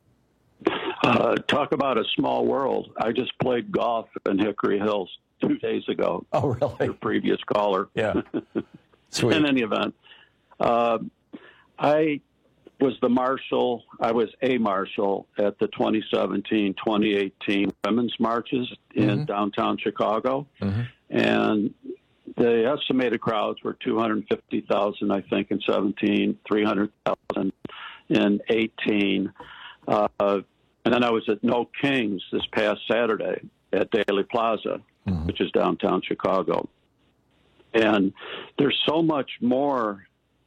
[SPEAKER 6] Uh, talk about a small world. I just played golf in Hickory Hills two days ago.
[SPEAKER 14] Oh, really?
[SPEAKER 6] Your previous caller.
[SPEAKER 14] Yeah. Sweet.
[SPEAKER 6] In any event, uh, I was the marshal. I was a marshal at the twenty seventeen twenty eighteen women's marches in
[SPEAKER 14] Mm-hmm.
[SPEAKER 6] downtown Chicago.
[SPEAKER 14] Mm-hmm.
[SPEAKER 6] And the estimated crowds were two hundred fifty thousand, I think, in seventeen, three hundred thousand in eighteen. Uh, and then I was at No Kings this past Saturday at Daly Plaza,
[SPEAKER 14] mm-hmm.
[SPEAKER 6] which is downtown Chicago. And there's so much more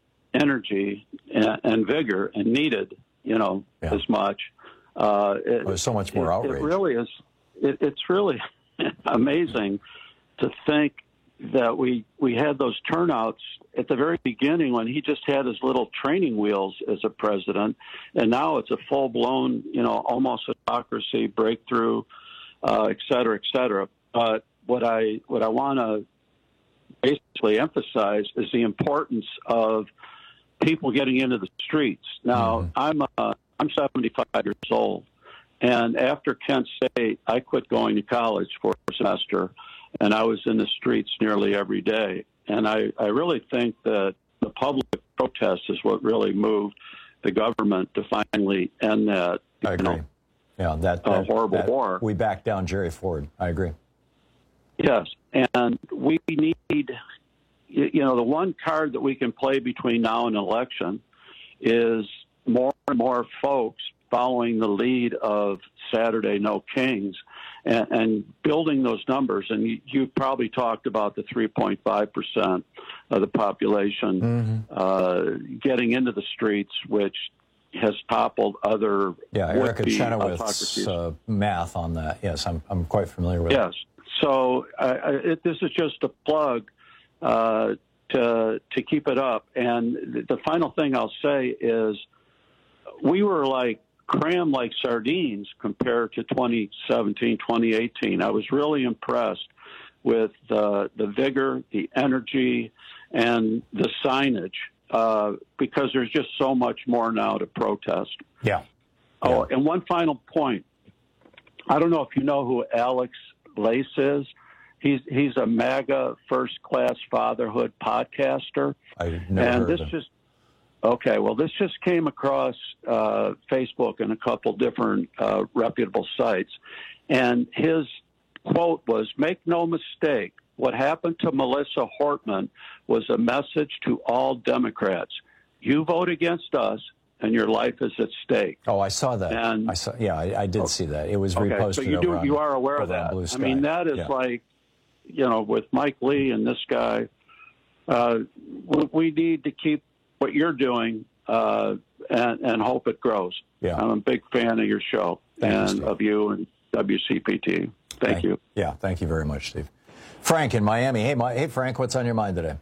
[SPEAKER 6] energy and, and vigor and needed, you know,
[SPEAKER 14] Yeah.
[SPEAKER 6] as much. Uh, it,
[SPEAKER 14] Well, there's so much more
[SPEAKER 6] it,
[SPEAKER 14] outrage.
[SPEAKER 6] It really is. It, it's really amazing to think that we we had those turnouts at the very beginning when he just had his little training wheels as a president, and now it's a full blown, you know, almost autocracy breakthrough, uh, et cetera, et cetera. But what I what I want to basically emphasize is the importance of people getting into the streets. Now,
[SPEAKER 14] Mm-hmm.
[SPEAKER 6] I'm uh, I'm seventy-five years old, and after Kent State, I quit going to college for a semester, and I was in the streets nearly every day. And I, I really think that the public protest is what really moved the government to finally end that.
[SPEAKER 14] I agree.
[SPEAKER 6] You know,
[SPEAKER 14] yeah, that,
[SPEAKER 6] uh,
[SPEAKER 14] that
[SPEAKER 6] horrible
[SPEAKER 14] that-
[SPEAKER 6] war.
[SPEAKER 14] We backed down Jerry Ford. I agree.
[SPEAKER 6] Yes, and we need, you you know, the one card that we can play between now and election is more and more folks following the lead of Saturday No Kings and, and building those numbers. And you, you probably talked about the three point five percent of the population
[SPEAKER 14] Mm-hmm.
[SPEAKER 6] uh, getting into the streets, which has toppled other
[SPEAKER 14] Yeah, Erica
[SPEAKER 6] would-be
[SPEAKER 14] Chenoweth's
[SPEAKER 6] autocracies.
[SPEAKER 14] uh, math on that. Yes, I'm I'm quite familiar with
[SPEAKER 6] Yes. So uh, it, this is just a plug uh, to to keep it up. And the final thing I'll say is we were like crammed like sardines compared to twenty seventeen, twenty eighteen. I was really impressed with uh, the vigor, the energy, and the signage uh, because there's just so much more now to protest.
[SPEAKER 14] Yeah.
[SPEAKER 6] Oh, and one final point. I don't know if you know who Alex Lace is. He's he's a MAGA first class fatherhood podcaster.
[SPEAKER 14] I never
[SPEAKER 6] and
[SPEAKER 14] heard
[SPEAKER 6] this
[SPEAKER 14] of him.
[SPEAKER 6] just okay. Well, this just came across uh, Facebook and a couple different uh, reputable sites, and his quote was, "Make no mistake, what happened to Melissa Hortman was a message to all Democrats. You vote against us, and your life is at stake."
[SPEAKER 14] Oh, I saw that.
[SPEAKER 6] And-
[SPEAKER 14] I saw. Yeah, I, I did see that. It was
[SPEAKER 6] Okay,
[SPEAKER 14] reposted.
[SPEAKER 6] so you
[SPEAKER 14] over
[SPEAKER 6] do
[SPEAKER 14] on-
[SPEAKER 6] you are aware of
[SPEAKER 14] over on
[SPEAKER 6] that.
[SPEAKER 14] Blue
[SPEAKER 6] I
[SPEAKER 14] Sky.
[SPEAKER 6] mean, that is
[SPEAKER 14] Yeah.
[SPEAKER 6] like, you know, with Mike Lee and this guy, uh, we, we need to keep what you're doing uh, and, and hope it grows.
[SPEAKER 14] Yeah.
[SPEAKER 6] I'm a big fan of your show
[SPEAKER 14] Thank you,
[SPEAKER 6] and
[SPEAKER 14] Steve.
[SPEAKER 6] of you and W C P T. Thank, you.
[SPEAKER 14] Yeah, thank you very much, Steve. Frank in Miami. Hey, my, hey, Frank, what's on your mind today?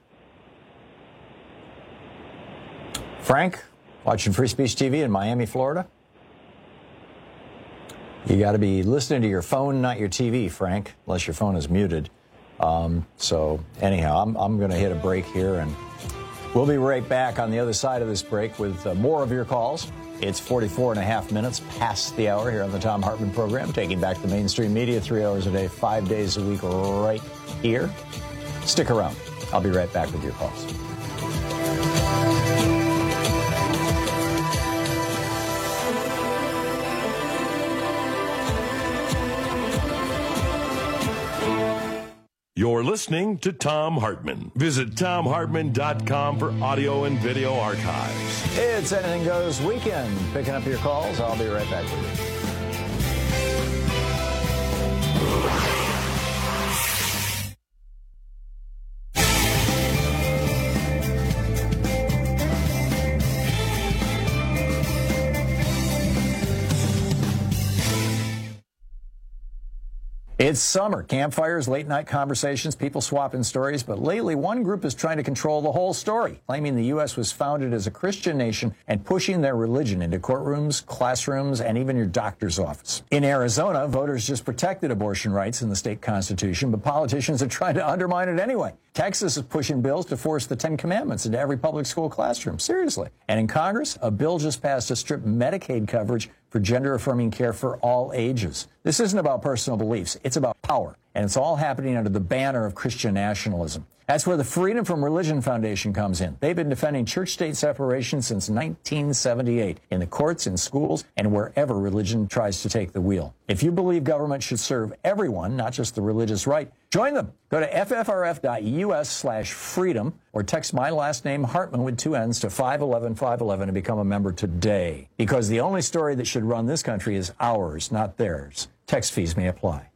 [SPEAKER 14] Frank, watching Free Speech T V in Miami, Florida? You got to be listening to your phone, not your T V, Frank, unless your phone is muted. Um, so anyhow, I'm, I'm going to hit a break here, and we'll be right back on the other side of this break with uh, more of your calls. It's forty-four and a half minutes past the hour here on the Thom Hartmann program, taking back the mainstream media three hours a day, five days a week, right here. Stick around. I'll be right back with your calls.
[SPEAKER 13] You're listening to Thom Hartmann. Visit Thom Hartmann dot com for audio and video archives.
[SPEAKER 14] It's Anything Goes Weekend. Picking up your calls. I'll be right back with you. It's summer. Campfires, late-night conversations, people swapping stories. But lately, one group is trying to control the whole story, claiming the U S was founded as a Christian nation and pushing their religion into courtrooms, classrooms, and even your doctor's office. In Arizona, voters just protected abortion rights in the state constitution, but politicians are trying to undermine it anyway. Texas is pushing bills to force the Ten Commandments into every public school classroom. Seriously. And in Congress, a bill just passed to strip Medicaid coverage for gender-affirming care for all ages. This isn't about personal beliefs. It's about power. And it's all happening under the banner of Christian nationalism. That's where the Freedom from Religion Foundation comes in. They've been defending church-state separation since nineteen seventy-eight in the courts, in schools, and wherever religion tries to take the wheel. If you believe government should serve everyone, not just the religious right, join them. Go to ffrf.us slash freedom or text my last name, Hartmann, with two N's to five one one five one one to become a member today. Because the only story that should run this country is ours, not theirs. Text fees may apply.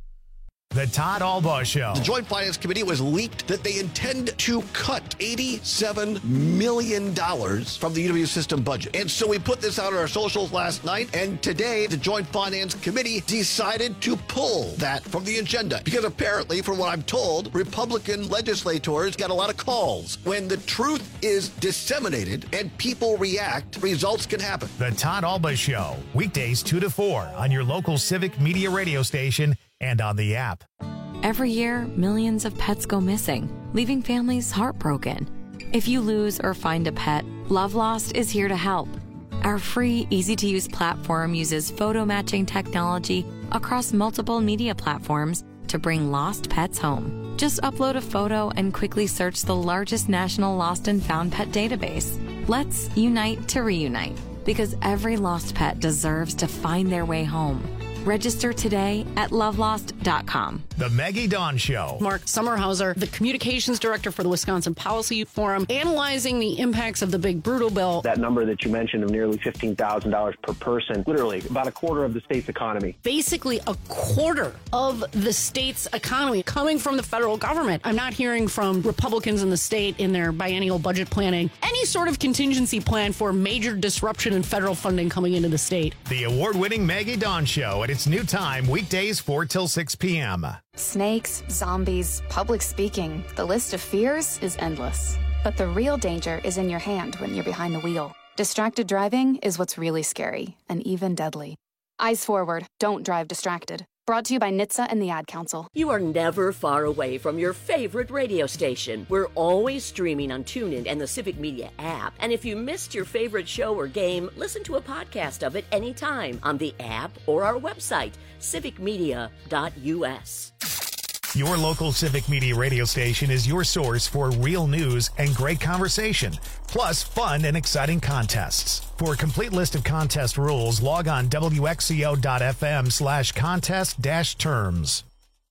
[SPEAKER 2] The Todd Albaugh Show.
[SPEAKER 11] The Joint Finance Committee was leaked that they intend to cut eighty-seven million dollars from the U W system budget. And so we put this out on our socials last night, and today the Joint Finance Committee decided to pull that from the agenda. Because apparently, from what I'm told, Republican legislators got a lot of calls. When the truth is disseminated and people react, results can happen.
[SPEAKER 2] The Todd Albaugh Show. Weekdays two to four on your local Civic Media radio station and on the app.
[SPEAKER 15] Every year, millions of pets go missing, leaving families heartbroken. If you lose or find a pet, Love Lost is here to help. Our free, easy-to-use platform uses photo matching technology across multiple media platforms to bring lost pets home. Just upload a photo and quickly search the largest national lost and found pet database. Let's unite to reunite, because every lost pet deserves to find their way home. Register today at love lost dot com.
[SPEAKER 2] The Maggie Dawn Show.
[SPEAKER 16] Mark Sommerhauser, the communications director for the Wisconsin Policy Forum, analyzing the impacts of the big brutal bill.
[SPEAKER 17] That number that you mentioned of nearly fifteen thousand dollars per person, literally about a quarter of the state's economy.
[SPEAKER 16] Basically a quarter of the state's economy coming from the federal government. I'm not hearing from Republicans in the state in their biennial budget planning any sort of contingency plan for major disruption in federal funding coming into the state.
[SPEAKER 2] The award-winning Maggie Dawn Show at its new time, weekdays four till six p.m.
[SPEAKER 18] Snakes, zombies, public speaking. The list of fears is endless. But the real danger is in your hand when you're behind the wheel. Distracted driving is what's really scary and even deadly. Eyes forward. Don't drive distracted. Brought to you by N H T S A and the Ad Council.
[SPEAKER 12] You are never far away from your favorite radio station. We're always streaming on TuneIn and the Civic Media app. And if you missed your favorite show or game, listen to a podcast of it anytime on the app or our website, civic media dot u s.
[SPEAKER 2] Your local Civic Media radio station is your source for real news and great conversation, plus fun and exciting contests. For a complete list of contest rules, log on W X C O dot F M slash contest dash terms.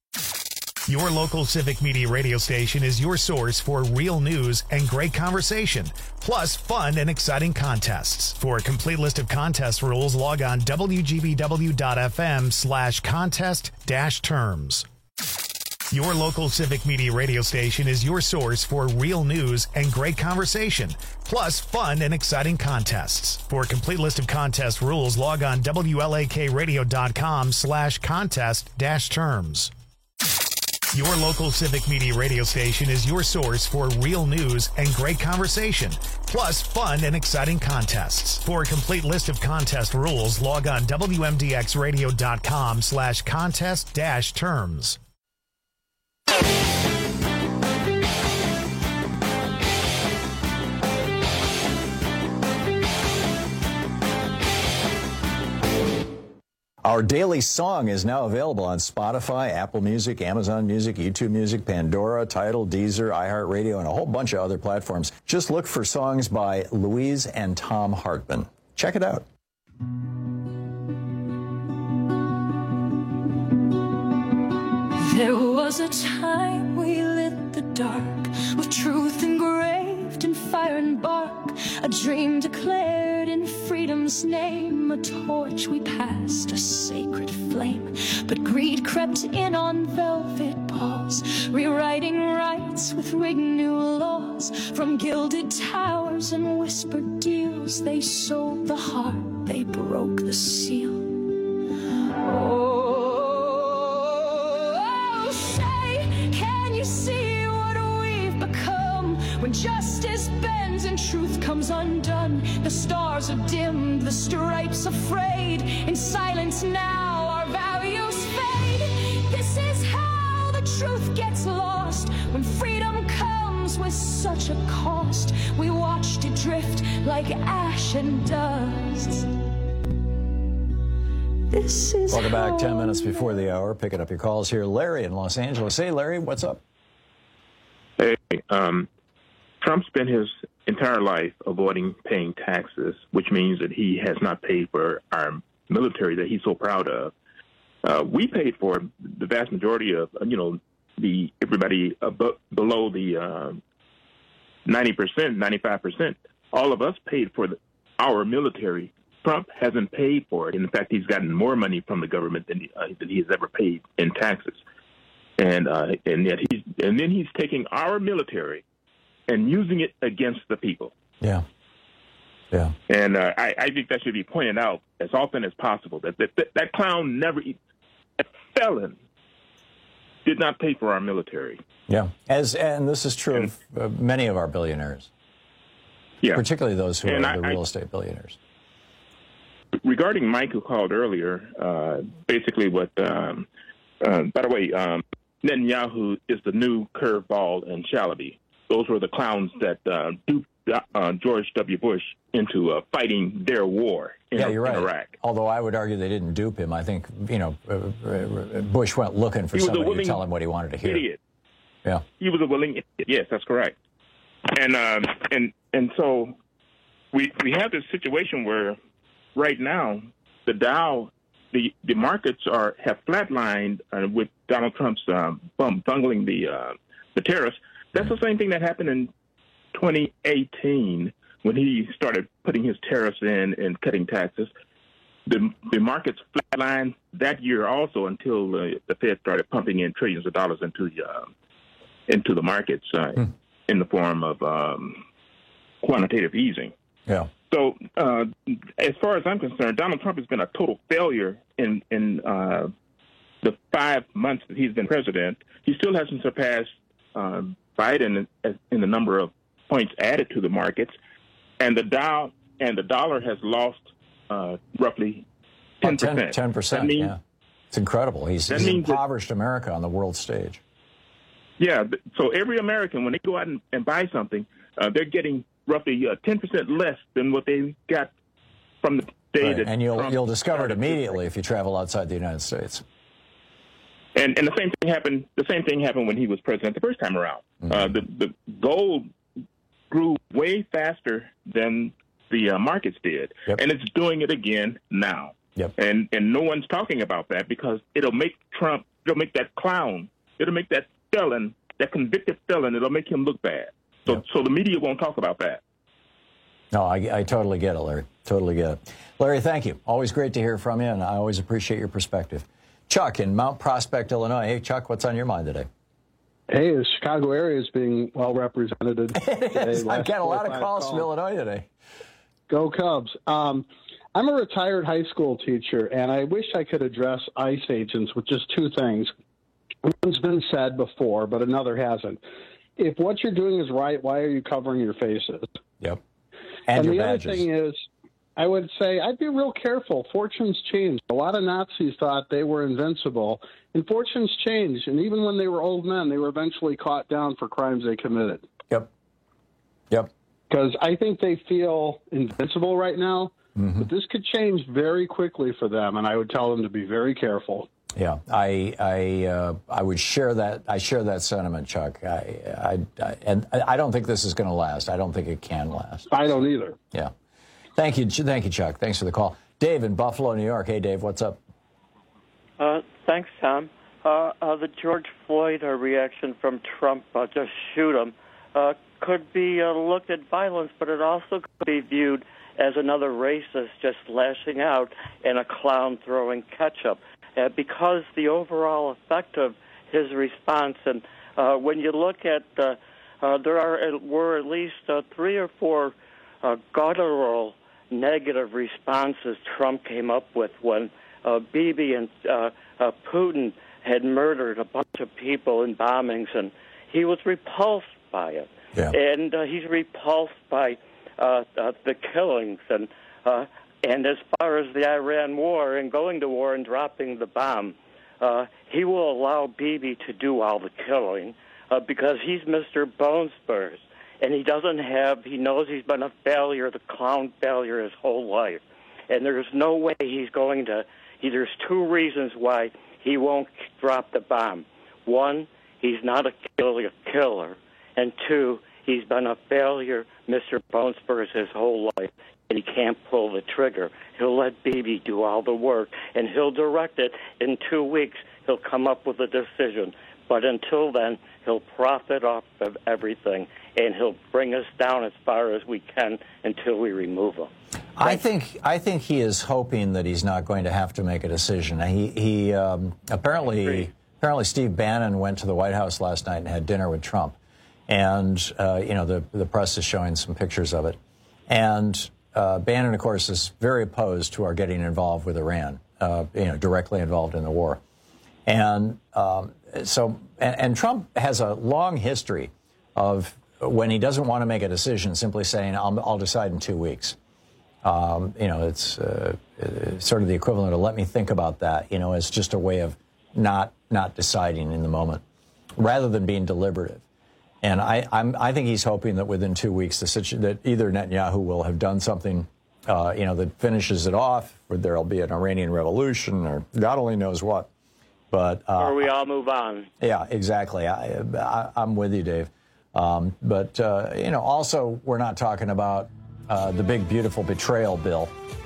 [SPEAKER 2] Your local Civic Media radio station is your source for real news and great conversation, plus fun and exciting contests. For a complete list of contest rules, log on W G B W dot F M slash contest dash terms. Your local Civic Media radio station is your source for real news and great conversation, plus fun and exciting contests. For a complete list of contest rules, log on W L A K radio dot com slash contest dash terms. Your local Civic Media radio station is your source for real news and great conversation, plus fun and exciting contests. For a complete list of contest rules, log on W M D X radio dot com slash contest dash terms.
[SPEAKER 14] Our daily song is now available on Spotify, Apple Music, Amazon Music, YouTube Music, Pandora, Tidal, Deezer, iHeartRadio, and a whole bunch of other platforms. Just look for songs by Louise and Tom Hartman. Check it out.
[SPEAKER 9] There was a time we lit the dark with truth engraved in fire and bark, a dream declared in freedom's name, a torch we passed, a sacred flame. But greed crept in on velvet paws, rewriting rights with rigged new laws. From gilded towers and whispered deals, they sold the heart, they broke the seal. Oh, you see what we've become when justice bends and truth comes undone. The stars are dimmed, the stripes are frayed. In silence now our values fade. This is how the truth gets lost when freedom comes with such a cost. We watched it drift like ash and dust. This is
[SPEAKER 14] Welcome back, ten minutes before the hour. Picking up your calls here. Larry in Los Angeles. Hey, Larry, what's up?
[SPEAKER 3] Hey, um, Trump spent his entire life avoiding paying taxes, which means that he has not paid for our military that he's so proud of. Uh, we paid for the vast majority of, you know, the everybody above, below the uh, ninety percent, ninety-five percent. All of us paid for the, our military. Trump hasn't paid for it. In fact, he's gotten more money from the government than, uh, than he's ever paid in taxes. And uh, and yet he's and then he's taking our military and using it against the people.
[SPEAKER 14] Yeah, yeah.
[SPEAKER 3] And uh, I, I think that should be pointed out as often as possible. That that, that, that clown never, that felon, did not pay for our military.
[SPEAKER 14] Yeah, as and this is true and, of uh, many of our billionaires.
[SPEAKER 3] Yeah,
[SPEAKER 14] particularly those who
[SPEAKER 3] and
[SPEAKER 14] are
[SPEAKER 3] I,
[SPEAKER 14] the real
[SPEAKER 3] I,
[SPEAKER 14] estate billionaires.
[SPEAKER 3] Regarding Mike, who called earlier, uh, basically what. Um, uh, by the way. Um, Netanyahu is the new curveball and Shalaby. Those were the clowns that uh, duped uh, George W. Bush into uh, fighting their war in,
[SPEAKER 14] yeah, you're right.
[SPEAKER 3] in Iraq.
[SPEAKER 14] Although I would argue they didn't dupe him. I think, you know, uh, Bush went looking for somebody to tell him what he wanted to hear.
[SPEAKER 3] Idiot.
[SPEAKER 14] Yeah.
[SPEAKER 3] He was a willing idiot. Yes, that's correct. And um, and and so we we have this situation where right now the Dow, the the markets are have flatlined uh, with Donald Trump's um, bum, bungling the uh, the tariffs. That's the same thing that happened in twenty eighteen when he started putting his tariffs in and cutting taxes. The the markets flatlined that year also until uh, the Fed started pumping in trillions of dollars into the uh, into the markets uh, hmm. in the form of um, quantitative easing.
[SPEAKER 14] Yeah.
[SPEAKER 3] So, uh, as far as I'm concerned, Donald Trump has been a total failure in in uh, the five months that he's been president. He still hasn't surpassed uh, Biden in, in the number of points added to the markets, and the Dow and the dollar has lost uh, roughly ten percent.
[SPEAKER 14] Ten percent. Means, yeah, it's incredible. He's, he's impoverished that, America on the world stage.
[SPEAKER 3] Yeah. So every American, when they go out and, and buy something, uh, they're getting roughly uh, ten percent less than what they got from the day
[SPEAKER 14] right.
[SPEAKER 3] that
[SPEAKER 14] and you'll
[SPEAKER 3] Trump
[SPEAKER 14] you'll discover it immediately if you travel outside the United States.
[SPEAKER 3] And and the same thing happened. The same thing happened when he was president the first time around. Mm-hmm. Uh, the the gold grew way faster than the uh, markets did,
[SPEAKER 14] yep.
[SPEAKER 3] and it's doing it again now.
[SPEAKER 14] Yep.
[SPEAKER 3] And and no one's talking about that because it'll make Trump. It'll make that clown. It'll make that felon, that convicted felon. It'll make him look bad. So, yep. so the media won't talk about that.
[SPEAKER 14] No, I, I totally get it, Larry. Totally get it. Larry, thank you. Always great to hear from you, and I always appreciate your perspective. Chuck in Mount Prospect, Illinois. Hey, Chuck, what's on your mind today?
[SPEAKER 5] Hey, the Chicago area is being well represented today.
[SPEAKER 14] I've got a lot of calls from Illinois today.
[SPEAKER 5] Go Cubs. Um, I'm a retired high school teacher, and I wish I could address ICE agents with just two things. one's been said before, but another hasn't. If what you're doing is right, why are you covering your faces?
[SPEAKER 14] Yep.
[SPEAKER 5] And,
[SPEAKER 14] And, your
[SPEAKER 5] the
[SPEAKER 14] badges.
[SPEAKER 5] other thing is, I would say I'd be real careful. Fortunes change. A lot of Nazis thought they were invincible, and fortunes change. And even when they were old men, they were eventually caught down for crimes they committed.
[SPEAKER 14] Yep. Yep.
[SPEAKER 5] Because I think they feel invincible right now,
[SPEAKER 14] Mm-hmm.
[SPEAKER 5] but this could change very quickly for them, and I would tell them to be very careful.
[SPEAKER 14] Yeah, I I uh, I would share that. I share that sentiment, Chuck. I, I, I and I don't think this is going to last. I don't think it can last.
[SPEAKER 5] I don't either.
[SPEAKER 14] Yeah. Thank you, thank you, Chuck. Thanks for the call, Dave in Buffalo, New York. Hey, Dave, what's up?
[SPEAKER 4] Uh, thanks, Tom. Uh, uh, the George Floyd uh, reaction from Trump, uh, just shoot him, uh, could be uh, looked at violence, but it also could be viewed as another racist just lashing out and a clown throwing ketchup. Uh, because the overall effect of his response, and uh, when you look at, uh, uh, there are were at least uh, three or four uh, guttural negative responses Trump came up with when uh, Bibi and uh, uh, Putin had murdered a bunch of people in bombings, and he was repulsed by it.
[SPEAKER 14] Yeah.
[SPEAKER 4] And uh, he's repulsed by uh, uh, the killings, and uh, and as far as the Iran war and going to war and dropping the bomb, uh, he will allow Bibi to do all the killing uh, because he's Mister Bone Spurs, and he doesn't have, he knows he's been a failure, the clown failure his whole life. And there's no way he's going to, he, there's two reasons why he won't drop the bomb. One, he's not a killer, and two, he's been a failure, Mister Bone Spurs, his whole life. And he can't pull the trigger. He'll let Bibi do all the work, and he'll direct it. In two weeks, he'll come up with a decision. But until then, he'll profit off of everything, and he'll bring us down as far as we can until we remove him.
[SPEAKER 14] I think I think he is hoping that he's not going to have to make a decision. He he um, apparently apparently Steve Bannon went to the White House last night and had dinner with Trump, and uh, you know the the press is showing some pictures of it, and. Uh, Bannon, of course, is very opposed to our getting involved with Iran, uh, you know, directly involved in the war. And um, so, and, and Trump has a long history of when he doesn't want to make a decision, simply saying, I'll, I'll decide in two weeks. Um, you know, it's, uh, it's sort of the equivalent of let me think about that, you know, it's just a way of not not deciding in the moment, rather than being deliberative. And I, I'm, I think he's hoping that within two weeks, the situ- that either Netanyahu will have done something, uh, you know, that finishes it off, or there'll be an Iranian revolution, or God only knows what. But uh,
[SPEAKER 4] or we all move on.
[SPEAKER 14] Yeah, exactly. I, I, I'm with you, Dave. Um, but uh, you know, also we're not talking about uh, the big, beautiful betrayal bill,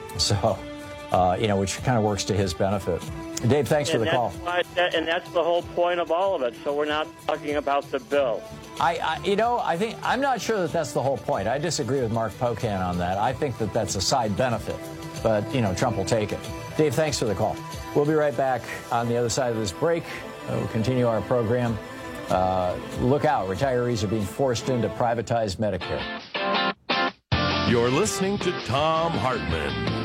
[SPEAKER 14] so uh, you know, which kind of works to his benefit. Dave, thanks
[SPEAKER 4] and
[SPEAKER 14] for the
[SPEAKER 4] that's
[SPEAKER 14] call.
[SPEAKER 4] Why, that, and that's the whole point of all of it. So we're not talking about the bill.
[SPEAKER 14] I, I, you know, I think I'm not sure that that's the whole point. I disagree with Mark Pocan on that. I think that that's a side benefit, but you know, Trump will take it. Dave, thanks for the call. We'll be right back on the other side of this break. We'll continue our program. Uh, look out, retirees are being forced into privatized Medicare.
[SPEAKER 13] You're listening to Thom Hartmann.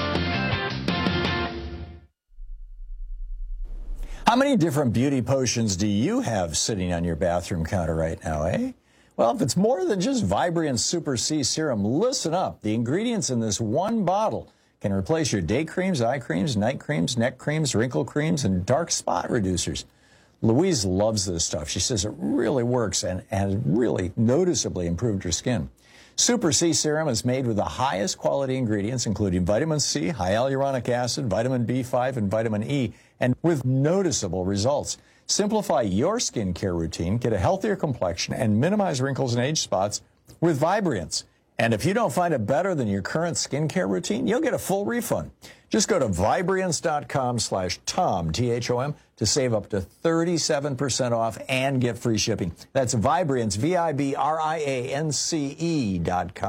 [SPEAKER 14] How many different beauty potions do you have sitting on your bathroom counter right now, eh? Well, if it's more than just Vibriant Super C Serum, listen up. The ingredients in this one bottle can replace your day creams, eye creams, night creams, neck creams, wrinkle creams, and dark spot reducers. Louise loves this stuff. She says it really works and has really noticeably improved her skin. Super C Serum is made with the highest quality ingredients, including vitamin C, hyaluronic acid, vitamin B five, and vitamin E, and with noticeable results. Simplify your skincare routine, get a healthier complexion, and minimize wrinkles and age spots with Vibriance. And if you don't find it better than your current skincare routine, you'll get a full refund. Just go to Vibriance.com slash Tom, T H O M, to save up to thirty-seven percent off and get free shipping. That's Vibriance, V I B R I A N C E dot com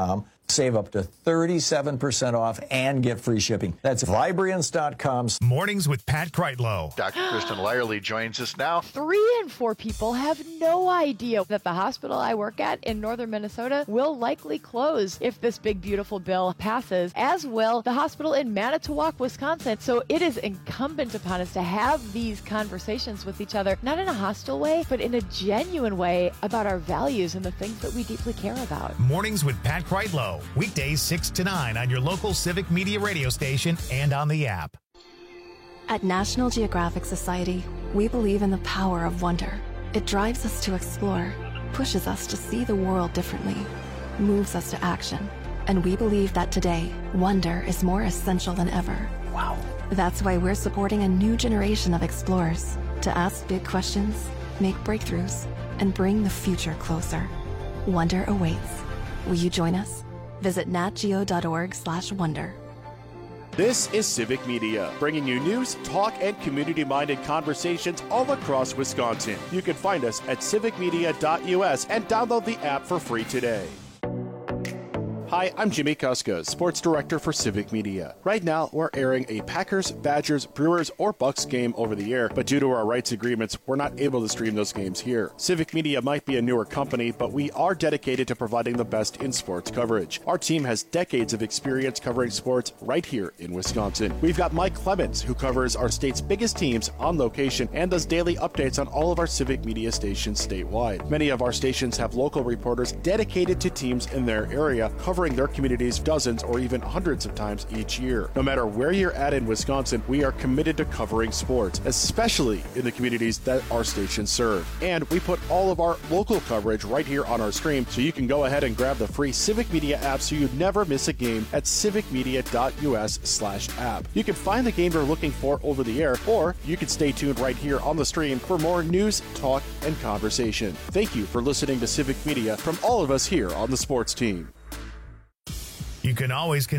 [SPEAKER 14] Save up to thirty-seven percent off and get free shipping. That's Vibriance dot com.
[SPEAKER 2] Mornings with Pat Kreitlow.
[SPEAKER 1] Doctor Kristen Lyerly joins us now.
[SPEAKER 7] Three in four people have no idea that the hospital I work at in northern Minnesota will likely close if this big, beautiful bill passes, as will the hospital in Manitowoc, Wisconsin. So it is incumbent upon us to have these conversations with each other, not in a hostile way, but in a genuine way about our values and the things that we deeply care about.
[SPEAKER 2] Mornings with Pat Kreitlow. Weekdays six to nine on your local Civic Media radio station and on the app.
[SPEAKER 15] At National Geographic Society, we believe in the power of wonder. It drives us to explore, pushes us to see the world differently, moves us to action. And we believe that today, wonder is more essential than ever. Wow. That's why we're supporting a new generation of explorers to ask big questions, make breakthroughs, and bring the future closer. Wonder awaits. Will you join us? Visit natgeo.org slash wonder.
[SPEAKER 19] This is Civic Media, bringing you news, talk, and community-minded conversations all across Wisconsin. You can find us at civic media dot U S and download the app for free today. Hi, I'm Jimmy Kuska, Sports Director for Civic Media. Right now, we're airing a Packers, Badgers, Brewers, or Bucks game over the air, but due to our rights agreements, we're not able to stream those games here. Civic Media might be a newer company, but we are dedicated to providing the best in sports coverage. Our team has decades of experience covering sports right here in Wisconsin. We've got Mike Clemens, who covers our state's biggest teams on location and does daily updates on all of our Civic Media stations statewide. Many of our stations have local reporters dedicated to teams in their area, covering their communities dozens or even hundreds of times each year. No matter where you're at in Wisconsin, we are committed to covering sports, especially in the communities that our stations serve. And we put all of our local coverage right here on our stream, so you can go ahead and grab the free Civic Media app so you never miss a game at civic media dot U S slash app. You can find the game you're looking for over the air, or you can stay tuned right here on the stream for more news, talk, and conversation. Thank you for listening to Civic Media from all of us here on the sports team.
[SPEAKER 2] You can always